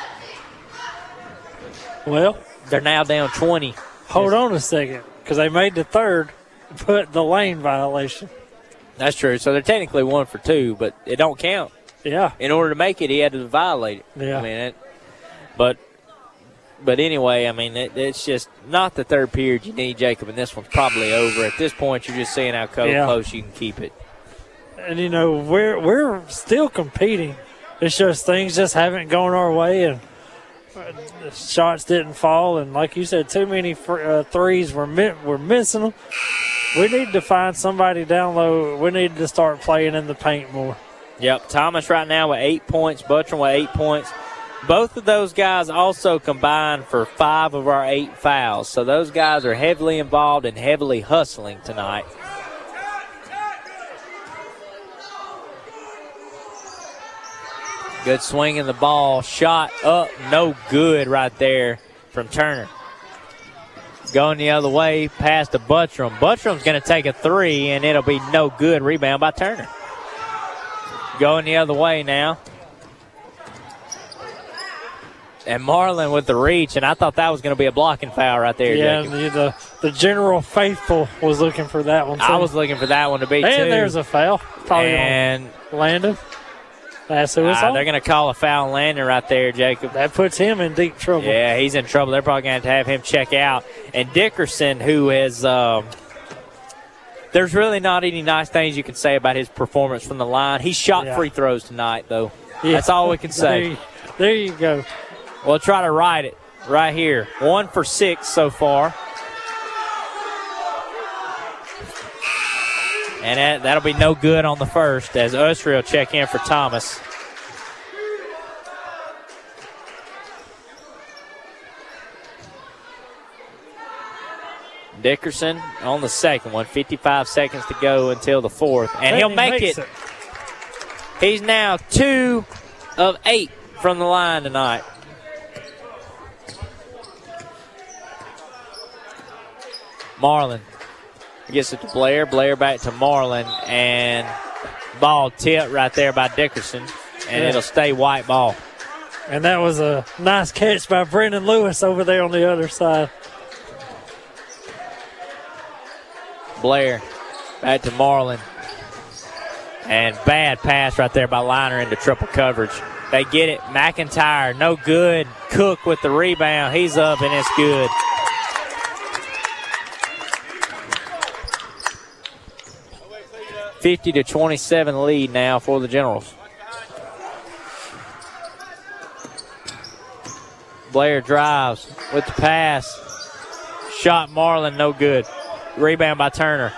they're now down 20. Hold on a second, because they made the third, put the lane violation. That's true. So they're technically 1 for 2, but it don't count. Yeah. In order to make it, he had to violate it. Yeah. I mean, but anyway, I mean, it's just not the third period you need, Jacob, and this one's probably over. At this point, you're just seeing how close you can keep it. And, we're still competing. It's just things just haven't gone our way, and the shots didn't fall. And like you said, too many threes. We're missing them. We need to find somebody down low. We need to start playing in the paint more. Yep, Thomas right now with 8 points, Buttram with 8 points. Both of those guys also combined for 5 of our 8 fouls. So those guys are heavily involved and heavily hustling tonight. Good swing in the ball. Shot up, no good right there from Turner. Going the other way, pass to Buttram. Buttram's going to take a 3, and it'll be no good. Rebound by Turner. Going the other way now. And Marlin with the reach, and I thought that was going to be a blocking foul right there, yeah, Jacob. The general faithful was looking for that one. I was looking for that one to be, too. And there's a foul. Probably and Landon. That's who it's on. They're going to call a foul on Landon right there, Jacob. That puts him in deep trouble. Yeah, he's in trouble. They're probably going to have him check out. And Dickerson, who is there's really not any nice things you can say about his performance from the line. He shot free throws tonight, though. Yeah. That's all we can say. There you go. We'll try to ride it right here. 1 for 6 so far. And that'll be no good on the first as Usry will check in for Thomas. Dickerson on the second one. 55 seconds to go until the fourth. And he'll make it. He's now 2 of 8 from the line tonight. Marlin gets it to Blair. Blair back to Marlin. And ball tipped right there by Dickerson. And it'll stay white ball. And that was a nice catch by Brendan Lewis over there on the other side. Blair back to Marlin. And bad pass right there by Liner into triple coverage. They get it. McIntyre, no good. Cook with the rebound. He's up, and it's good. (50-27) lead now for the Generals. Blair drives with the pass. Shot Marlin, no good. Rebound by Turner.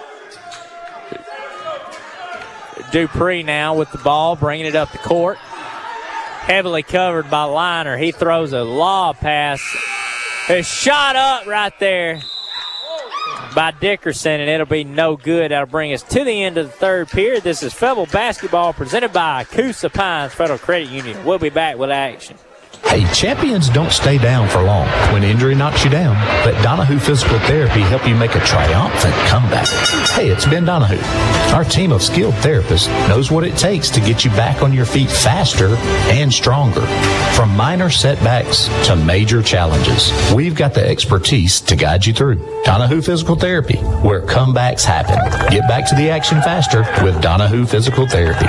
Dupree now with the ball, bringing it up the court. Heavily covered by Liner. He throws a lob pass. It's shot up right there by Dickerson, and it'll be no good. That'll bring us to the end of the third period. This is Fayetteville basketball presented by Coosa Pines Federal Credit Union. We'll be back with action. Hey, champions don't stay down for long. When injury knocks you down, let Donahue Physical Therapy help you make a triumphant comeback. Hey, it's Ben Donahue. Our team of skilled therapists knows what it takes to get you back on your feet faster and stronger. From minor setbacks to major challenges, we've got the expertise to guide you through. Donahue Physical Therapy, where comebacks happen. Get back to the action faster with Donahue Physical Therapy.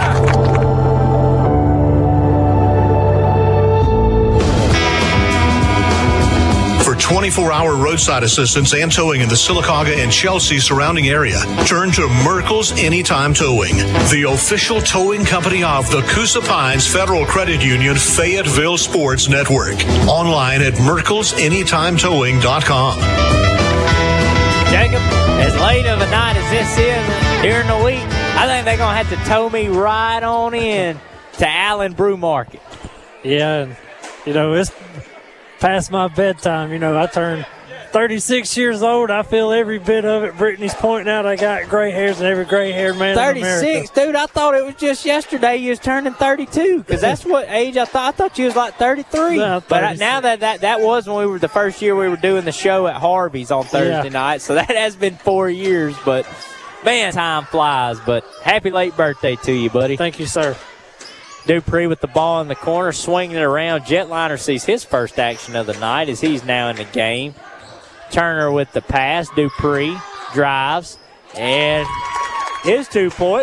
For 24-hour roadside assistance and towing in the Sylacauga and Chelsea surrounding area, turn to Merkel's Anytime Towing, the official towing company of the Coosa Pines Federal Credit Union Fayetteville Sports Network. Online at merkelsanytimetowing.com. Jacob, as late of a night as this is during the week, I think they're going to have to tow me right on in to Allen Brew Market. Yeah, and, it's past my bedtime. I turned 36 years old. I feel every bit of it. Brittany's pointing out I got gray hairs, and every gray-haired man 36, in America. dude. I thought it was just yesterday you was turning 32, because that's what age I thought. I thought you was like 33. No, but now that was when we were the first year we were doing the show at Harvey's on Thursday night, so that has been 4 years. But, man, time flies. But happy late birthday to you, buddy. Thank you, sir. Dupree with the ball in the corner, swinging it around. Jetliner sees his first action of the night as he's now in the game. Turner with the pass. Dupree drives, and his 2-point.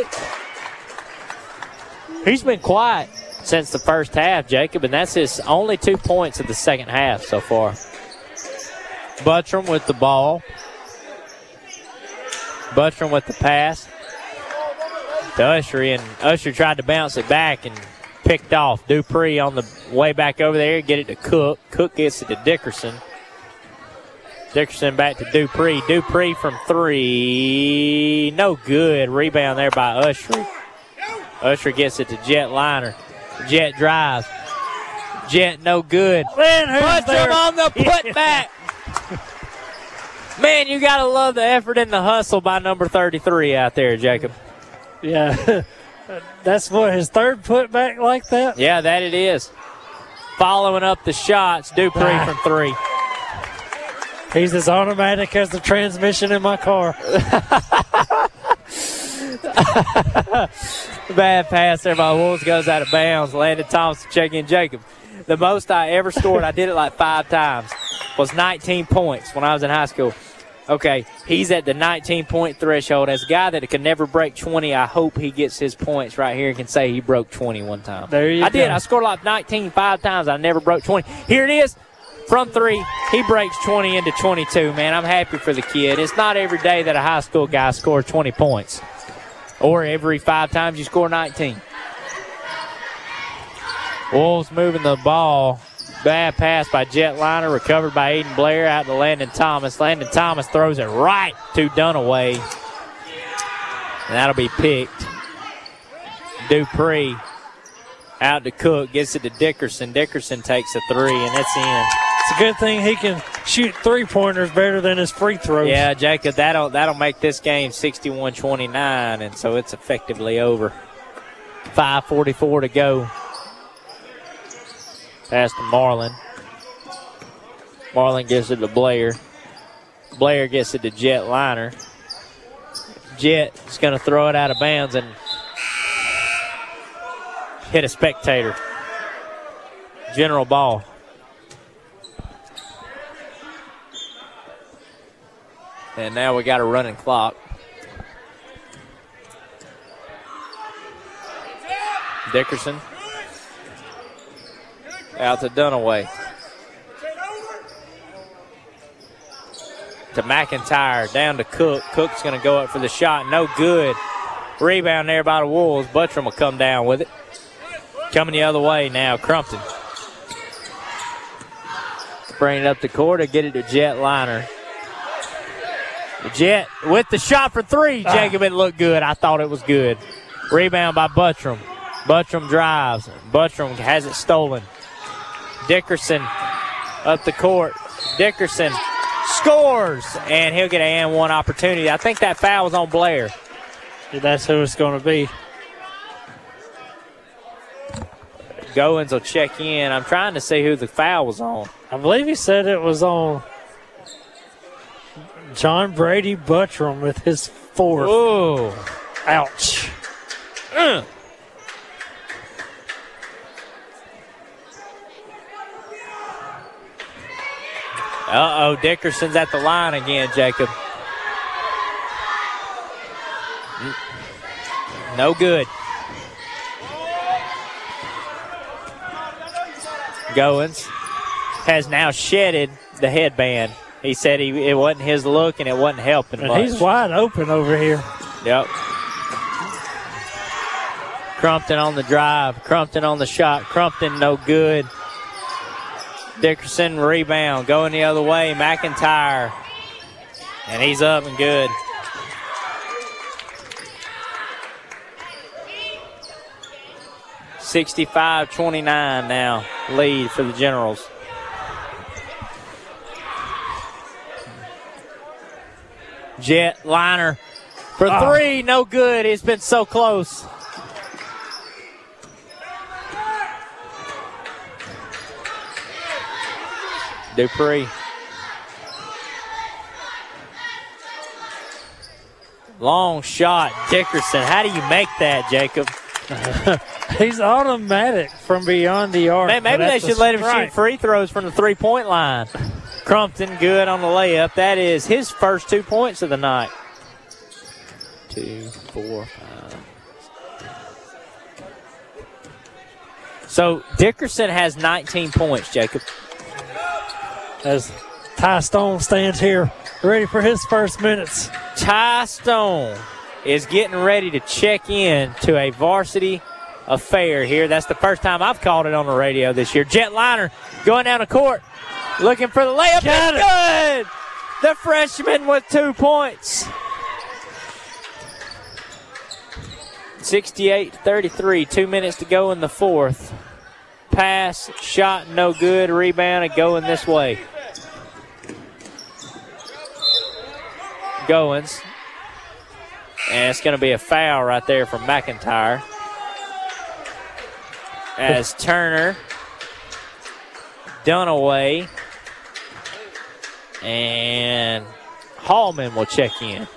He's been quiet since the first half, Jacob, and that's his only 2 points of the second half so far. Buttram with the ball. Buttram with the pass to Usry, and Usry tried to bounce it back and picked off. Dupree on the way back over there, get it to Cook. Cook gets it to Dickerson. Dickerson back to Dupree. Dupree from 3. No good. Rebound there by Usry. Usry gets it to Jetliner. Jet drives. Jet no good. Buttram on the putback. Man, you got to love the effort and the hustle by number 33 out there, Jacob. Yeah, that's what, his third putback like that? Yeah, that it is. Following up the shots, Dupree from 3. He's as automatic as the transmission in my car. Bad pass there by Wolves, goes out of bounds. Landon Thompson checking in. Jacob, the most I ever scored, I did it like 5 times, was 19 points when I was in high school. Okay, he's at the 19-point threshold. As a guy that can never break 20, I hope he gets his points right here and can say he broke 20 one time. There you go. I did. I scored like 19 5 times. I never broke 20. Here it is. From 3, he breaks 20 into 22, man. I'm happy for the kid. It's not every day that a high school guy scores 20 points. Or every 5 times you score 19. Wolves moving the ball. Bad pass by Jetliner, recovered by Aiden Blair, out to Landon Thomas. Landon Thomas throws it right to Dunaway. And that'll be picked. Dupree out to Cook, gets it to Dickerson. Dickerson takes a 3, and it's in. It's a good thing he can shoot three-pointers better than his free throws. Yeah, Jacob, that'll make this game 61-29, and so it's effectively over. 5:44 to go. Pass to Marlin. Marlin gives it to Blair. Blair gets it to Jetliner. Jet is going to throw it out of bounds and hit a spectator. General ball. And now we got a running clock. Dickerson. Out to Dunaway. To McIntyre, down to Cook. Cook's going to go up for the shot. No good. Rebound there by the Wolves. Buttram will come down with it. Coming the other way now, Crumpton. Bring it up the court and get it to Jetliner. Jet with the shot for 3. Jacob, it looked good. I thought it was good. Rebound by Buttram. Buttram drives. Buttram has it stolen. Dickerson up the court. Dickerson scores, and he'll get an and one opportunity. I think that foul was on Blair. Yeah, that's who it's going to be. Goins will check in. I'm trying to see who the foul was on. I believe he said it was on John Brady Buttram with his 4th. Ooh. Ouch. Uh-oh, Dickerson's at the line again, Jacob. No good. Goins has now shedded the headband. He said it wasn't his look and it wasn't helping and much. He's wide open over here. Yep. Crumpton on the drive. Crumpton on the shot. Crumpton no good. Dickerson rebound. Going the other way. McIntyre. And he's up and good. $65-29 now. Lead for the Generals. Jetliner for 3. No good. It's been so close. Dupree. Long shot, Dickerson. How do you make that, Jacob? He's automatic from beyond the arc. Maybe they should let him shoot free throws from the three-point line. Crumpton good on the layup. That is his first 2 points of the night. 2, 4, 5. So Dickerson has 19 points, Jacob. As Ty Stone stands here, ready for his first minutes. Ty Stone is getting ready to check in to a varsity affair here. That's the first time I've called it on the radio this year. Jetliner going down the court, looking for the layup. Got it. Good. The freshman with 2 points. 68-33, 2 minutes to go in the fourth. Pass, shot, no good. Rebound and going this way. Goins. And it's going to be a foul right there from McIntyre. As Turner, Dunaway, and Hallman will check in.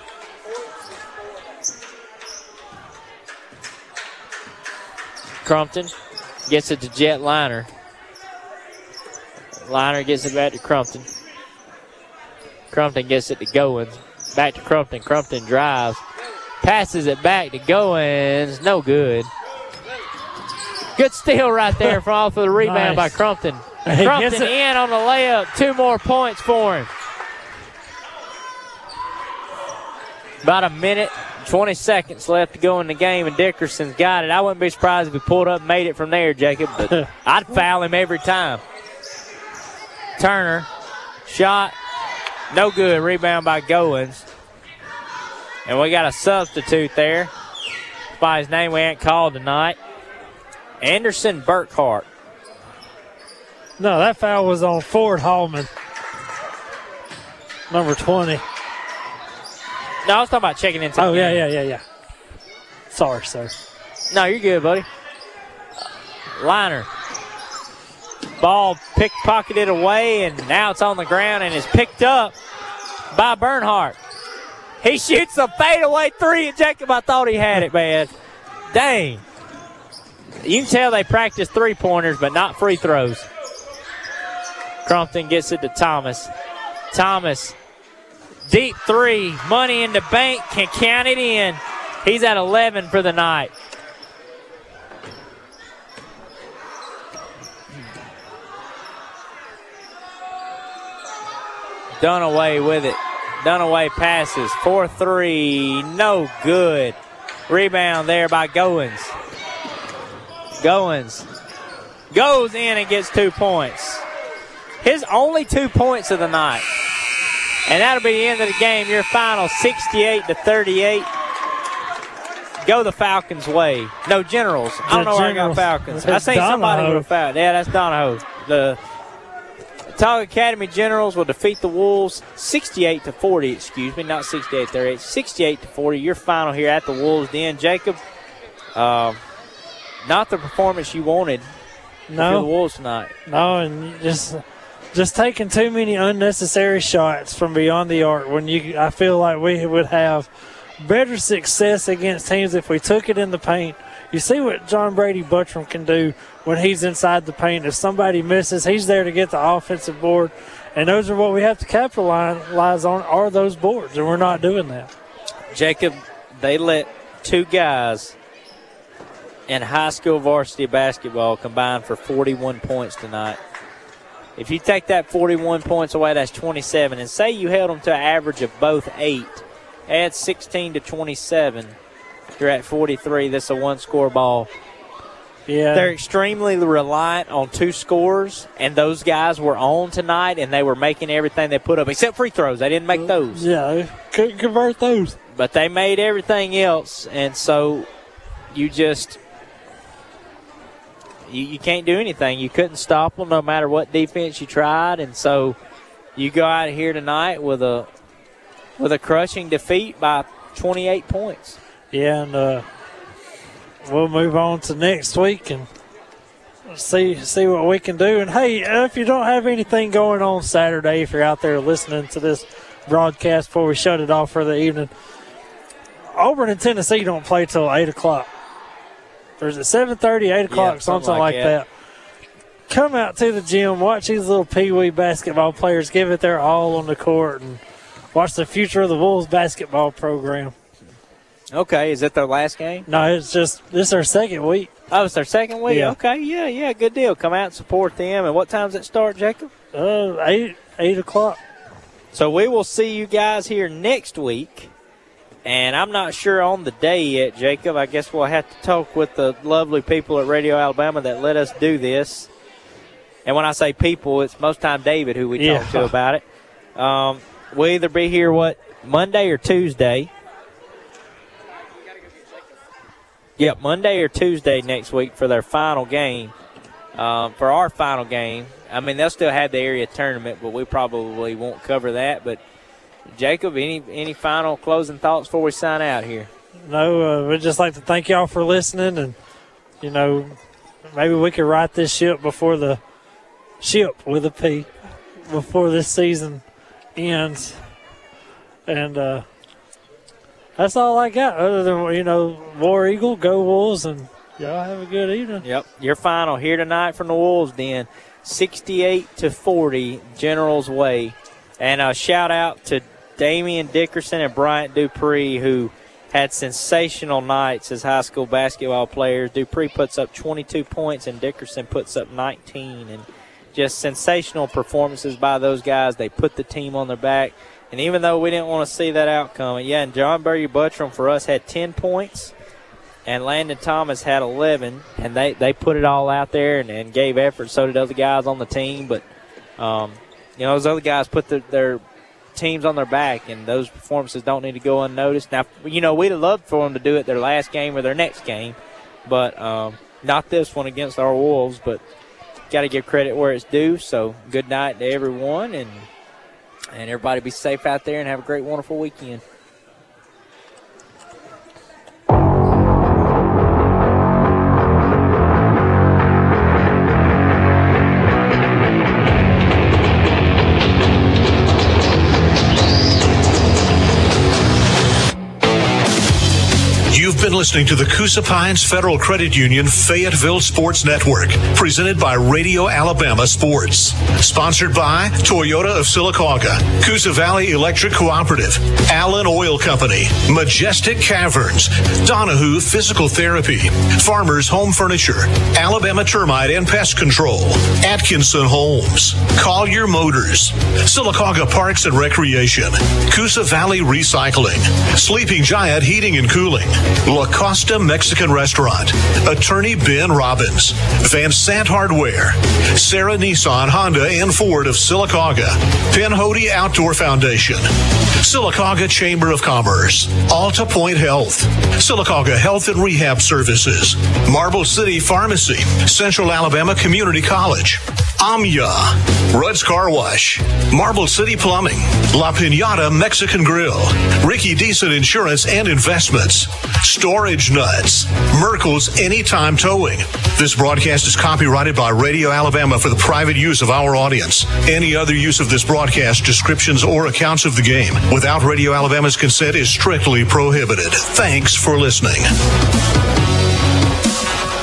Crumpton gets it to Jetliner. Liner gets it back to Crumpton. Crumpton gets it to Goins. Back to Crumpton. Crumpton drives. Passes it back to Goins. No good. Good steal right there from off of the rebound by Crumpton. Crumpton in on the layup. 2 more points for him. About a minute, 20 seconds left to go in the game, and Dickerson's got it. I wouldn't be surprised if he pulled up and made it from there, Jacob, but I'd foul him every time. Turner, shot, no good. Rebound by Goins. And we got a substitute there. By his name we ain't called tonight. Anderson Burkhart. No, that foul was on Ford Hallman, number 20. No, I was talking about checking into. Oh, yeah. Sorry, sir. No, you're good, buddy. Liner. Ball pickpocketed away, and now it's on the ground and is picked up by Bernhardt. He shoots a fadeaway 3, and Jacob, I thought he had it, man. Dang. You can tell they practice 3-pointers, but not free throws. Crumpton gets it to Thomas. Thomas. Deep 3, money in the bank, can count it in. He's at 11 for the night. Dunaway with it. Dunaway passes. 4-3, no good. Rebound there by Goins. Goins goes in and gets 2 points. His only 2 points of the night. And that'll be the end of the game. Your final 68-38. Go the Falcons' way. No, Generals. I don't know where I got Falcons. I think somebody would have fouled. Yeah, that's Donahoe. The Talk Academy Generals will defeat the Wolves 68-40. Excuse me, not 68-38. 68-40. Your final here at the Wolves' Den. Jacob, not the performance you wanted for the Wolves tonight. No, and just taking too many unnecessary shots from beyond the arc. I feel like we would have better success against teams if we took it in the paint. You see what John Brady Buttram can do when he's inside the paint. If somebody misses, he's there to get the offensive board. And those are what we have to capitalize on, are those boards, and we're not doing that. Jacob, they let 2 guys in high school varsity basketball combine for 41 points tonight. If you take that 41 points away, that's 27. And say you held them to an average of both 8. Add 16 to 27. You're at 43. That's a 1-score ball. Yeah. They're extremely reliant on 2 scores, and those guys were on tonight, and they were making everything they put up, except free throws. They didn't make those. Yeah, couldn't convert those. But they made everything else, and so you just – You can't do anything. You couldn't stop them no matter what defense you tried, and so you go out here tonight with a crushing defeat by 28 points. Yeah, and we'll move on to next week and see what we can do. And, hey, if you don't have anything going on Saturday, if you're out there listening to this broadcast before we shut it off for the evening, Auburn and Tennessee don't play till 8 o'clock. Or is it 7:30, 8 o'clock, something like that. Come out to the gym, watch these little peewee basketball players give it their all on the court, and watch the future of the Wolves basketball program. Okay, is that their last game? No, this is their second week. Oh, it's their second week? Yeah. Okay, yeah, good deal. Come out and support them. And what time does it start, Jacob? 8 o'clock. So we will see you guys here next week. And I'm not sure on the day yet, Jacob. I guess we'll have to talk with the lovely people at Radio Alabama that let us do this. And when I say people, it's most time David who we talk to about it. We'll either be here, Monday or Tuesday. Yep, Monday or Tuesday next week for their final game. For our final game. I mean, they'll still have the area tournament, but we probably won't cover that. But Jacob, any final closing thoughts before we sign out here? No, we'd just like to thank y'all for listening, and maybe we could right this ship before the ship with a P before this season ends, and that's all I got. Other than War Eagle, go Wolves, and y'all have a good evening. Yep, your final here tonight from the Wolves Den, 68-40, Generals way. And a shout-out to Damian Dickerson and Bryant Dupree, who had sensational nights as high school basketball players. Dupree puts up 22 points, and Dickerson puts up 19. And just sensational performances by those guys. They put the team on their back. And even though we didn't want to see that outcome, and John Burry-Buttram for us had 10 points, and Landon Thomas had 11, and they put it all out there and gave effort. So did other guys on the team. But, those other guys put their teams on their back, and those performances don't need to go unnoticed. Now, we'd have loved for them to do it their last game or their next game, but not this one against our Wolves. But got to give credit where it's due. So good night to everyone, and everybody be safe out there and have a great, wonderful weekend. You've been listening to the Coosa Pines Federal Credit Union Fayetteville Sports Network, presented by Radio Alabama Sports. Sponsored by Toyota of Sylacauga, Coosa Valley Electric Cooperative, Allen Oil Company, Majestic Caverns, Donahue Physical Therapy, Farmers Home Furniture, Alabama Termite and Pest Control, Atkinson Homes, Collier Motors, Sylacauga Parks and Recreation, Coosa Valley Recycling, Sleeping Giant Heating and Cooling, La Costa Mexican Restaurant, Attorney Ben Robbins, Van Sant Hardware, Sarah Nissan, Honda, and Ford of Sylacauga, Penhody Outdoor Foundation, Sylacauga Chamber of Commerce, Alta Point Health, Sylacauga Health and Rehab Services, Marble City Pharmacy, Central Alabama Community College, Amya, Rudd's Car Wash, Marble City Plumbing, La Piñata Mexican Grill, Ricky Decent Insurance and Investments, Storage Nuts, Merkel's Anytime Towing. This broadcast is copyrighted by Radio Alabama for the private use of our audience. Any other use of this broadcast, descriptions, or accounts of the game without Radio Alabama's consent is strictly prohibited. Thanks for listening.